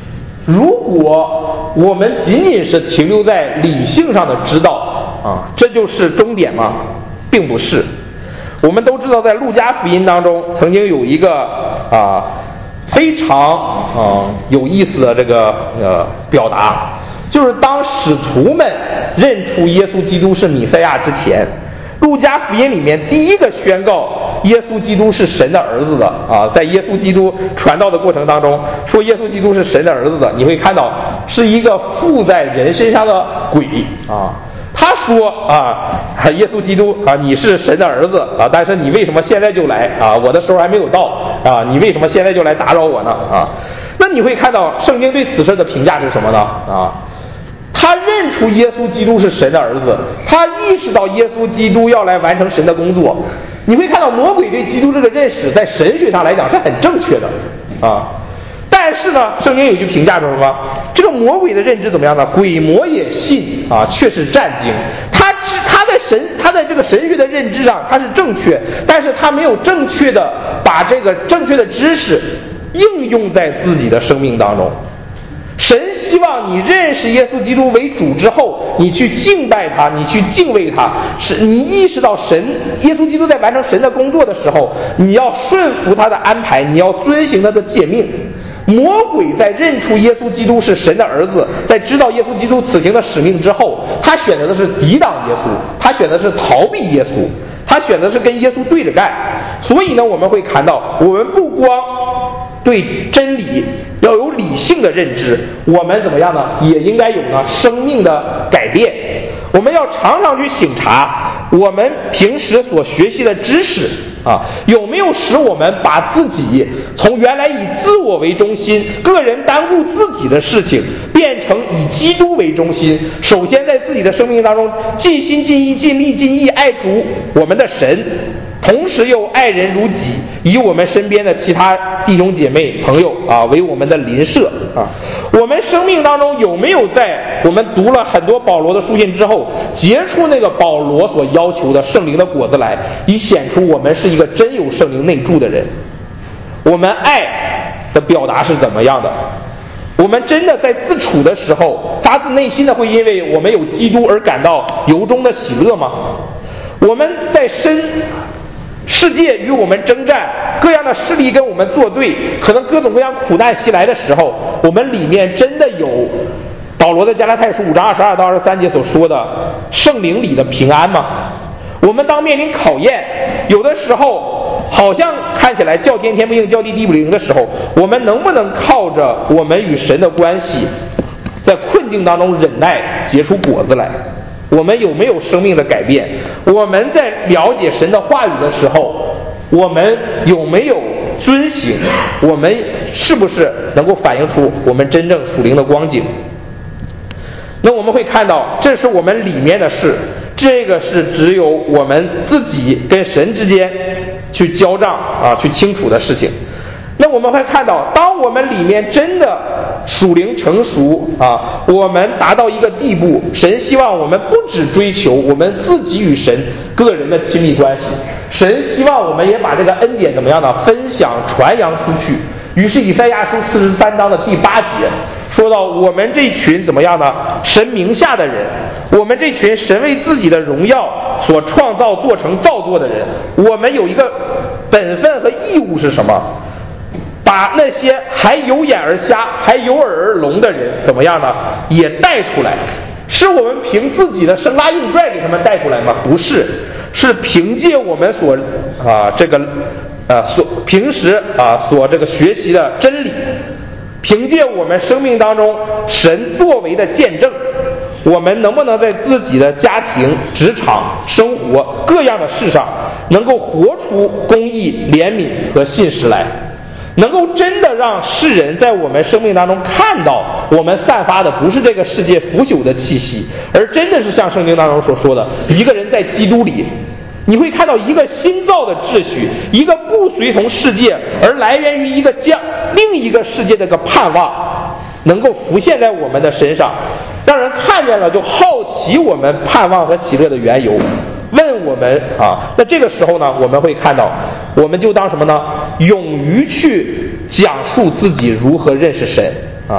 如果我们仅仅是停留在理性上的知道啊，这就是终点吗？并不是。我们都知道，在路加福音当中，曾经有一个啊非常啊有意思的这个呃表达，就是当使徒们认出耶稣基督是弥赛亚之前，路加福音里面第一个宣告耶稣基督是神的儿子的啊，在耶稣基督传道的过程当中，说耶稣基督是神的儿子的，你会看到是一个附在人身上的鬼啊。他说啊，耶稣基督啊，你是神的儿子啊，但是你为什么现在就来啊？我的时候还没有到啊，你为什么现在就来打扰我呢？啊，那你会看到圣经对此事的评价是什么呢？啊，他认出耶稣基督是神的儿子，他意识到耶稣基督要来完成神的工作。你会看到魔鬼对基督这个认识，在神学上来讲是很正确的啊。但是呢，圣经有句评价说什么？这个魔鬼的认知怎么样呢？鬼魔也信啊，却是战惊。他知他在神他在这个神学的认知上他是正确，但是他没有正确的把这个正确的知识应用在自己的生命当中。神希望你认识耶稣基督为主之后，你去敬拜他，你去敬畏他，是你意识到神耶稣基督在完成神的工作的时候，你要顺服他的安排，你要遵行他的诫命。魔鬼在认出耶稣基督是神的儿子，在知道耶稣基督此行的使命之后，他选择的是抵挡耶稣，他选择的是逃避耶稣，他选择的是跟耶稣对着干。所以呢，我们会看到，我们不光对真理要有理性的认知，我们怎么样呢？也应该有呢生命的改变。我们要常常去省察我们平时所学习的知识啊，有没有使我们把自己从原来以自我为中心、个人单顾自己的事情，变成以基督为中心。首先在自己的生命当中尽心尽意尽力尽意爱主我们的神，同时又爱人如己，以我们身边的其他弟兄姐妹朋友啊为我们的邻舍啊。我们生命当中有没有在我们读了很多保罗的书信之后，结出那个保罗所要求的圣灵的果子来，以显出我们是一个真有圣灵内住的人？我们爱的表达是怎么样的？我们真的在自处的时候，发自内心的会因为我们有基督而感到由衷的喜乐吗？我们在身世界与我们征战，各样的势力跟我们作对，可能各种各样苦难袭来的时候，我们里面真的有保罗在加拉太书五章二十二到二十三节所说的圣灵里的平安吗？我们当面临考验，有的时候好像看起来叫天天不应叫地地不灵的时候，我们能不能靠着我们与神的关系，在困境当中忍耐结出果子来？我们有没有生命的改变？我们在了解神的话语的时候，我们有没有遵行？我们是不是能够反映出我们真正属灵的光景？那我们会看到，这是我们里面的事，这个是只有我们自己跟神之间去交账啊，去清楚的事情。那我们会看到，当我们里面真的属灵成熟啊，我们达到一个地步，神希望我们不只追求我们自己与神个人的亲密关系，神希望我们也把这个恩典怎么样呢？分享传扬出去。于是以赛亚书四十三章的第八节说到，我们这群怎么样呢？神名下的人，我们这群神为自己的荣耀所创造做成造作的人，我们有一个本分和义务是什么？把那些还有眼而瞎还有耳而聋的人怎么样呢？也带出来。是我们凭自己的生拉硬拽给他们带出来吗？不是，是凭借我们所啊这个啊所平时啊所这个学习的真理，凭借我们生命当中神作为的见证，我们能不能在自己的家庭、职场、生活各样的事上，能够活出公义、怜悯和信实来？能够真的让世人在我们生命当中看到我们散发的不是这个世界腐朽的气息，而真的是像圣经当中所说的，一个人在基督里，你会看到一个新造的秩序，一个不随从世界而来源于一个将另一个世界的个盼望能够浮现在我们的身上，让人看见了就好奇我们盼望和喜乐的缘由，问我们啊，那这个时候呢，我们会看到，我们就当什么呢？勇于去讲述自己如何认识神啊。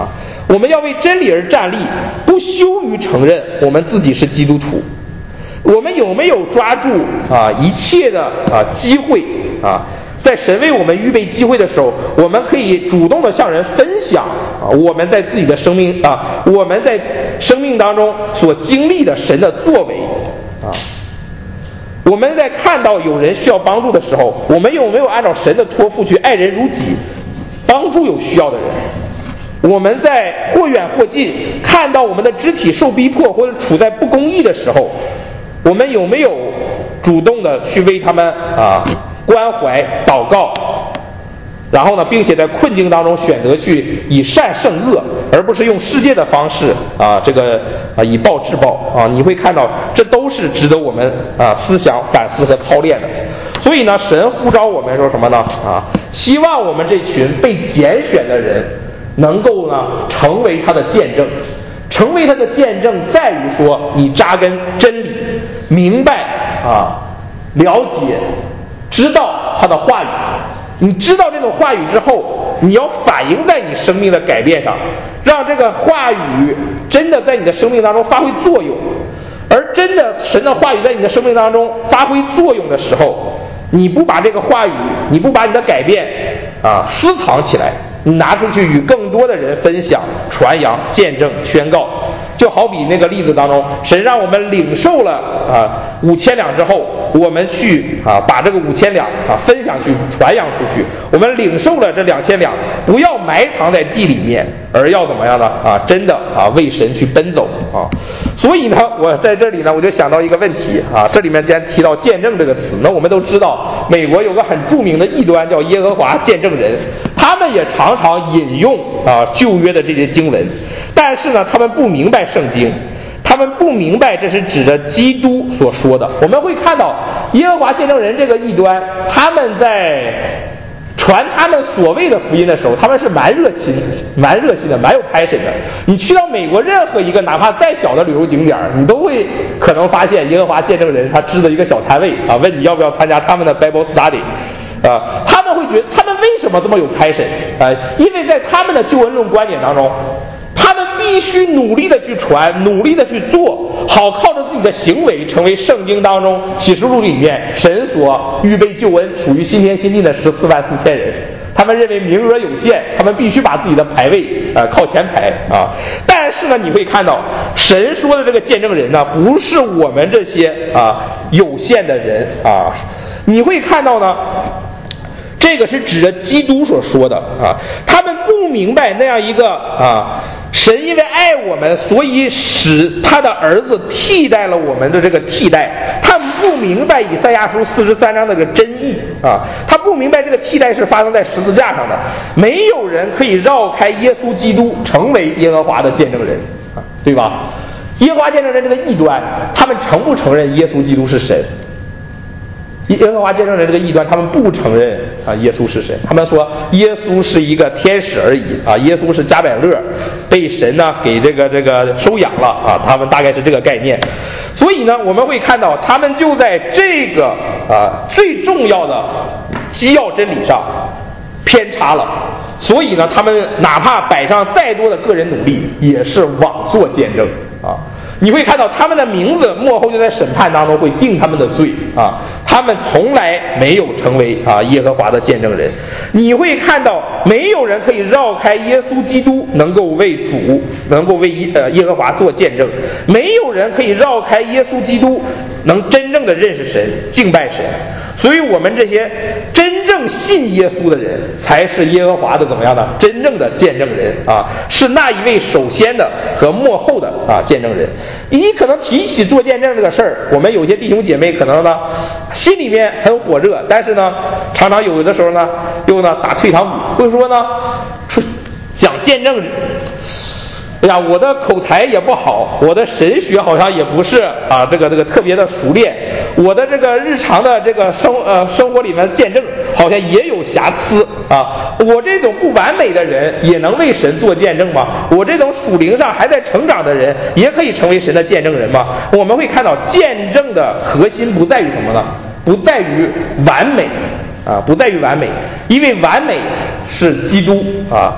我们要为真理而站立，不羞于承认我们自己是基督徒。我们有没有抓住啊一切的啊机会啊？在神为我们预备机会的时候，我们可以主动的向人分享啊我们在自己的生命啊我们在生命当中所经历的神的作为啊。我们在看到有人需要帮助的时候，我们有没有按照神的托付去爱人如己，帮助有需要的人？我们在或远或近看到我们的肢体受逼迫或者处在不公义的时候，我们有没有主动的去为他们啊关怀祷告，然后呢并且在困境当中选择去以善胜恶，而不是用世界的方式啊这个啊以暴制暴啊？你会看到这都是值得我们啊思想反思和操练的。所以呢神呼召我们说什么呢啊希望我们这群被拣选的人能够呢成为他的见证。成为他的见证在于说你扎根真理，明白啊了解知道他的话语，你知道这种话语之后，你要反映在你生命的改变上，让这个话语真的在你的生命当中发挥作用。而真的神的话语在你的生命当中发挥作用的时候，你不把这个话语，你不把你的改变啊私藏起来，你拿出去与更多的人分享、传扬、见证、宣告。就好比那个例子当中，神让我们领受了啊五千两之后，我们去啊把这个五千两啊分享去传扬出去。我们领受了这两千两，不要埋藏在地里面，而要怎么样呢？啊，真的啊为神去奔走啊。所以呢，我在这里呢，我就想到一个问题啊，这里面既然提到见证这个词，那我们都知道，美国有个很著名的异端叫耶和华见证人，他们也常常引用啊旧约的这些经文，但是呢，他们不明白圣经，他们不明白这是指着基督所说的。我们会看到耶和华见证人这个异端，他们在传他们所谓的福音的时候，他们是蛮热情、蛮热心的，蛮有 passion 的。你去到美国任何一个哪怕再小的旅游景点，你都会可能发现耶和华见证人他支的一个小摊位啊，问你要不要参加他们的 Bible Study。啊，他们会觉得他们为什么这么有 passion？ 啊，因为在他们的救恩论观点当中，他们必须努力的去传，努力的去做，好靠着自己的行为成为圣经当中启示录里面神所预备救恩属于新天新地的十四万四千人。他们认为名额有限，他们必须把自己的排位呃靠前排啊。但是呢，你会看到神说的这个见证人呢，不是我们这些啊有限的人啊，你会看到呢。这个是指着基督所说的啊，他们不明白那样一个啊，神因为爱我们，所以使他的儿子替代了我们的这个替代。他们不明白以赛亚书四十三章的这个真意啊，他不明白这个替代是发生在十字架上的。没有人可以绕开耶稣基督成为耶和华的见证人啊，对吧？耶和华见证人这个异端，他们承不承认耶稣基督是神？耶和华见证人这个异端，他们不承认啊耶稣是神，他们说耶稣是一个天使而已啊，耶稣是加百勒，被神呢给这个这个收养了啊，他们大概是这个概念。所以呢，我们会看到他们就在这个啊最重要的基要真理上偏差了。所以呢，他们哪怕摆上再多的个人努力，也是枉做见证啊。你会看到他们的名字末后就在审判当中会定他们的罪啊，他们从来没有成为啊耶和华的见证人。你会看到没有人可以绕开耶稣基督能够为主能够为耶呃耶和华做见证，没有人可以绕开耶稣基督能真正的认识神敬拜神。所以我们这些真正信耶稣的人才是耶和华的怎么样呢？真正的见证人啊，是那一位首先的和末后的啊见证人。你可能提起做见证这个事儿，我们有些弟兄姐妹可能呢心里面很火热，但是呢常常有的时候呢又呢打退堂鼓，或者说呢说讲见证。哎呀，我的口才也不好，我的神学好像也不是啊，这个这个特别的熟练，我的这个日常的这个生呃生活里面见证好像也有瑕疵啊。我这种不完美的人也能为神做见证吗？我这种属灵上还在成长的人也可以成为神的见证人吗？我们会看到见证的核心不在于什么呢？不在于完美啊，不在于完美，因为完美是基督啊。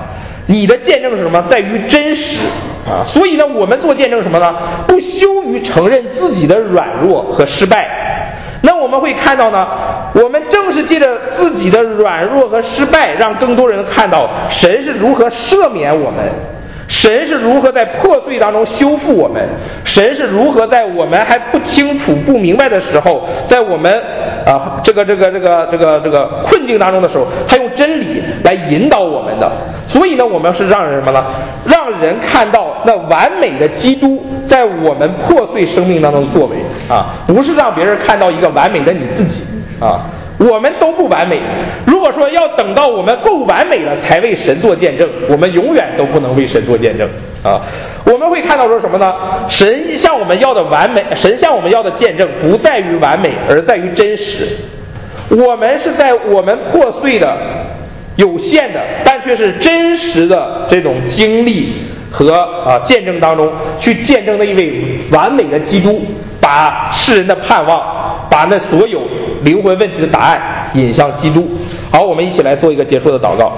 你的见证是什么？在于真实啊！所以呢，我们做见证什么呢？不羞于承认自己的软弱和失败。那我们会看到呢，我们正是借着自己的软弱和失败，让更多人看到神是如何赦免我们，神是如何在破碎当中修复我们，神是如何在我们还不清楚不明白的时候，在我们啊这个这个这个这个这个困境当中的时候，他用真理来引导我们的。所以呢，我们是让人什么呢？让人看到那完美的基督在我们破碎生命当中作为啊，不是让别人看到一个完美的你自己啊。我们都不完美，如果说要等到我们够完美了才为神做见证，我们永远都不能为神做见证啊！我们会看到说什么呢？神向我们要的完美，神向我们要的见证不在于完美，而在于真实。我们是在我们破碎的、有限的，但却是真实的这种经历和啊见证当中，去见证那一位完美的基督，把世人的盼望，把那所有灵魂问题的答案引向基督。好，我们一起来做一个结束的祷告。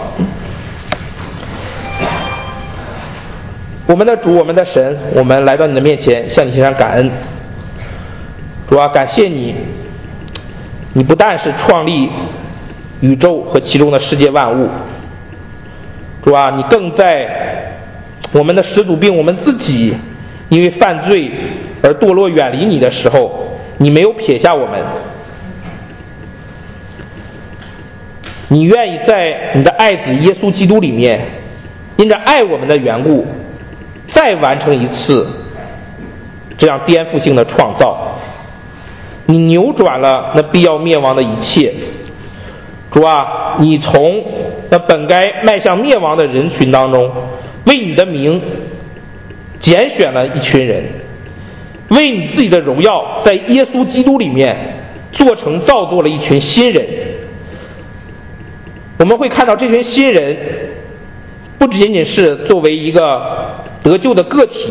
我们的主，我们的神，我们来到你的面前，向你献上感恩。主啊，感谢你，你不但是创立宇宙和其中的世界万物，主啊，你更在我们的始祖并我们自己因为犯罪而堕落远离你的时候，你没有撇下我们，你愿意在你的爱子耶稣基督里面，因着爱我们的缘故，再完成一次这样颠覆性的创造。你扭转了那必要灭亡的一切。主啊，你从那本该迈向灭亡的人群当中，为你的名拣选了一群人，为你自己的荣耀在耶稣基督里面做成造作了一群新人。我们会看到这群新人不仅仅是作为一个得救的个体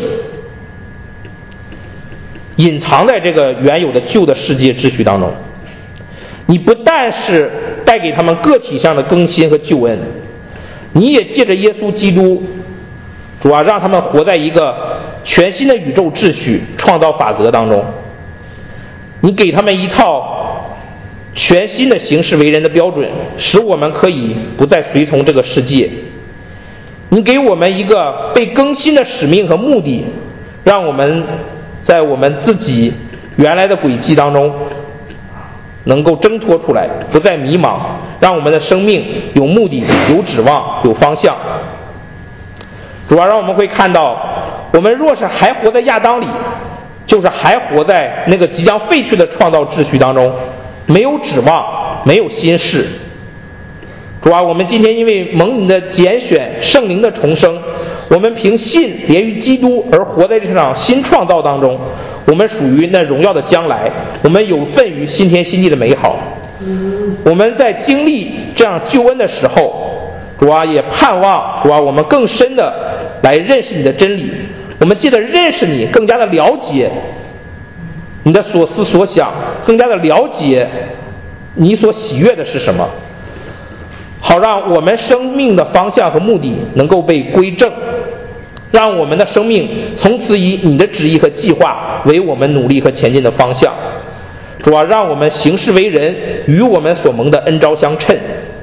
隐藏在这个原有的旧的世界秩序当中，你不但是带给他们个体上的更新和救恩，你也借着耶稣基督，主要让他们活在一个全新的宇宙秩序创造法则当中。你给他们一套全新的行事为人的标准，使我们可以不再随从这个世界。你给我们一个被更新的使命和目的，让我们在我们自己原来的轨迹当中能够挣脱出来，不再迷茫，让我们的生命有目的、有指望、有方向。主要让我们会看到，我们若是还活在亚当里，就是还活在那个即将废去的创造秩序当中，没有指望，没有心事。主啊，我们今天因为蒙你的拣选，圣灵的重生，我们凭信连于基督而活在这场新创造当中，我们属于那荣耀的将来，我们有份于新天新地的美好。我们在经历这样救恩的时候，主啊，也盼望主啊，我们更深的来认识你的真理。我们借着认识你，更加的了解你的所思所想，更加的了解你所喜悦的是什么，好让我们生命的方向和目的能够被归正，让我们的生命从此以你的旨意和计划为我们努力和前进的方向。主啊，让我们行事为人与我们所蒙的恩召相称。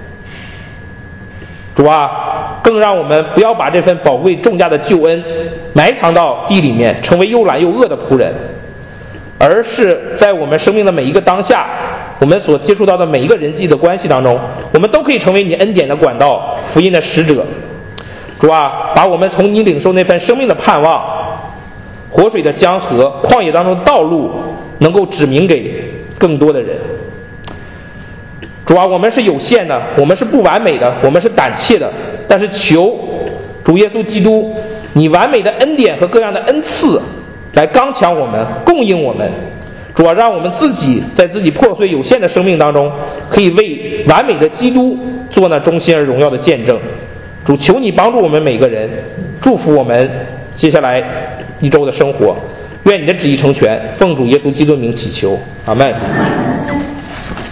主啊，更让我们不要把这份宝贵重价的救恩埋藏到地里面，成为又懒又恶的仆人，而是在我们生命的每一个当下，我们所接触到的每一个人际的关系当中，我们都可以成为你恩典的管道，福音的使者。主啊，把我们从你领受那份生命的盼望，活水的江河，旷野当中的道路，能够指明给更多的人。主啊，我们是有限的，我们是不完美的，我们是胆怯的，但是求主耶稣基督，你完美的恩典和各样的恩赐来刚强我们，供应我们。主啊，让我们自己在自己破碎有限的生命当中，可以为完美的基督做那忠心而荣耀的见证。主，求你帮助我们每个人，祝福我们接下来一周的生活。愿你的旨意成全，奉主耶稣基督名祈求，阿们。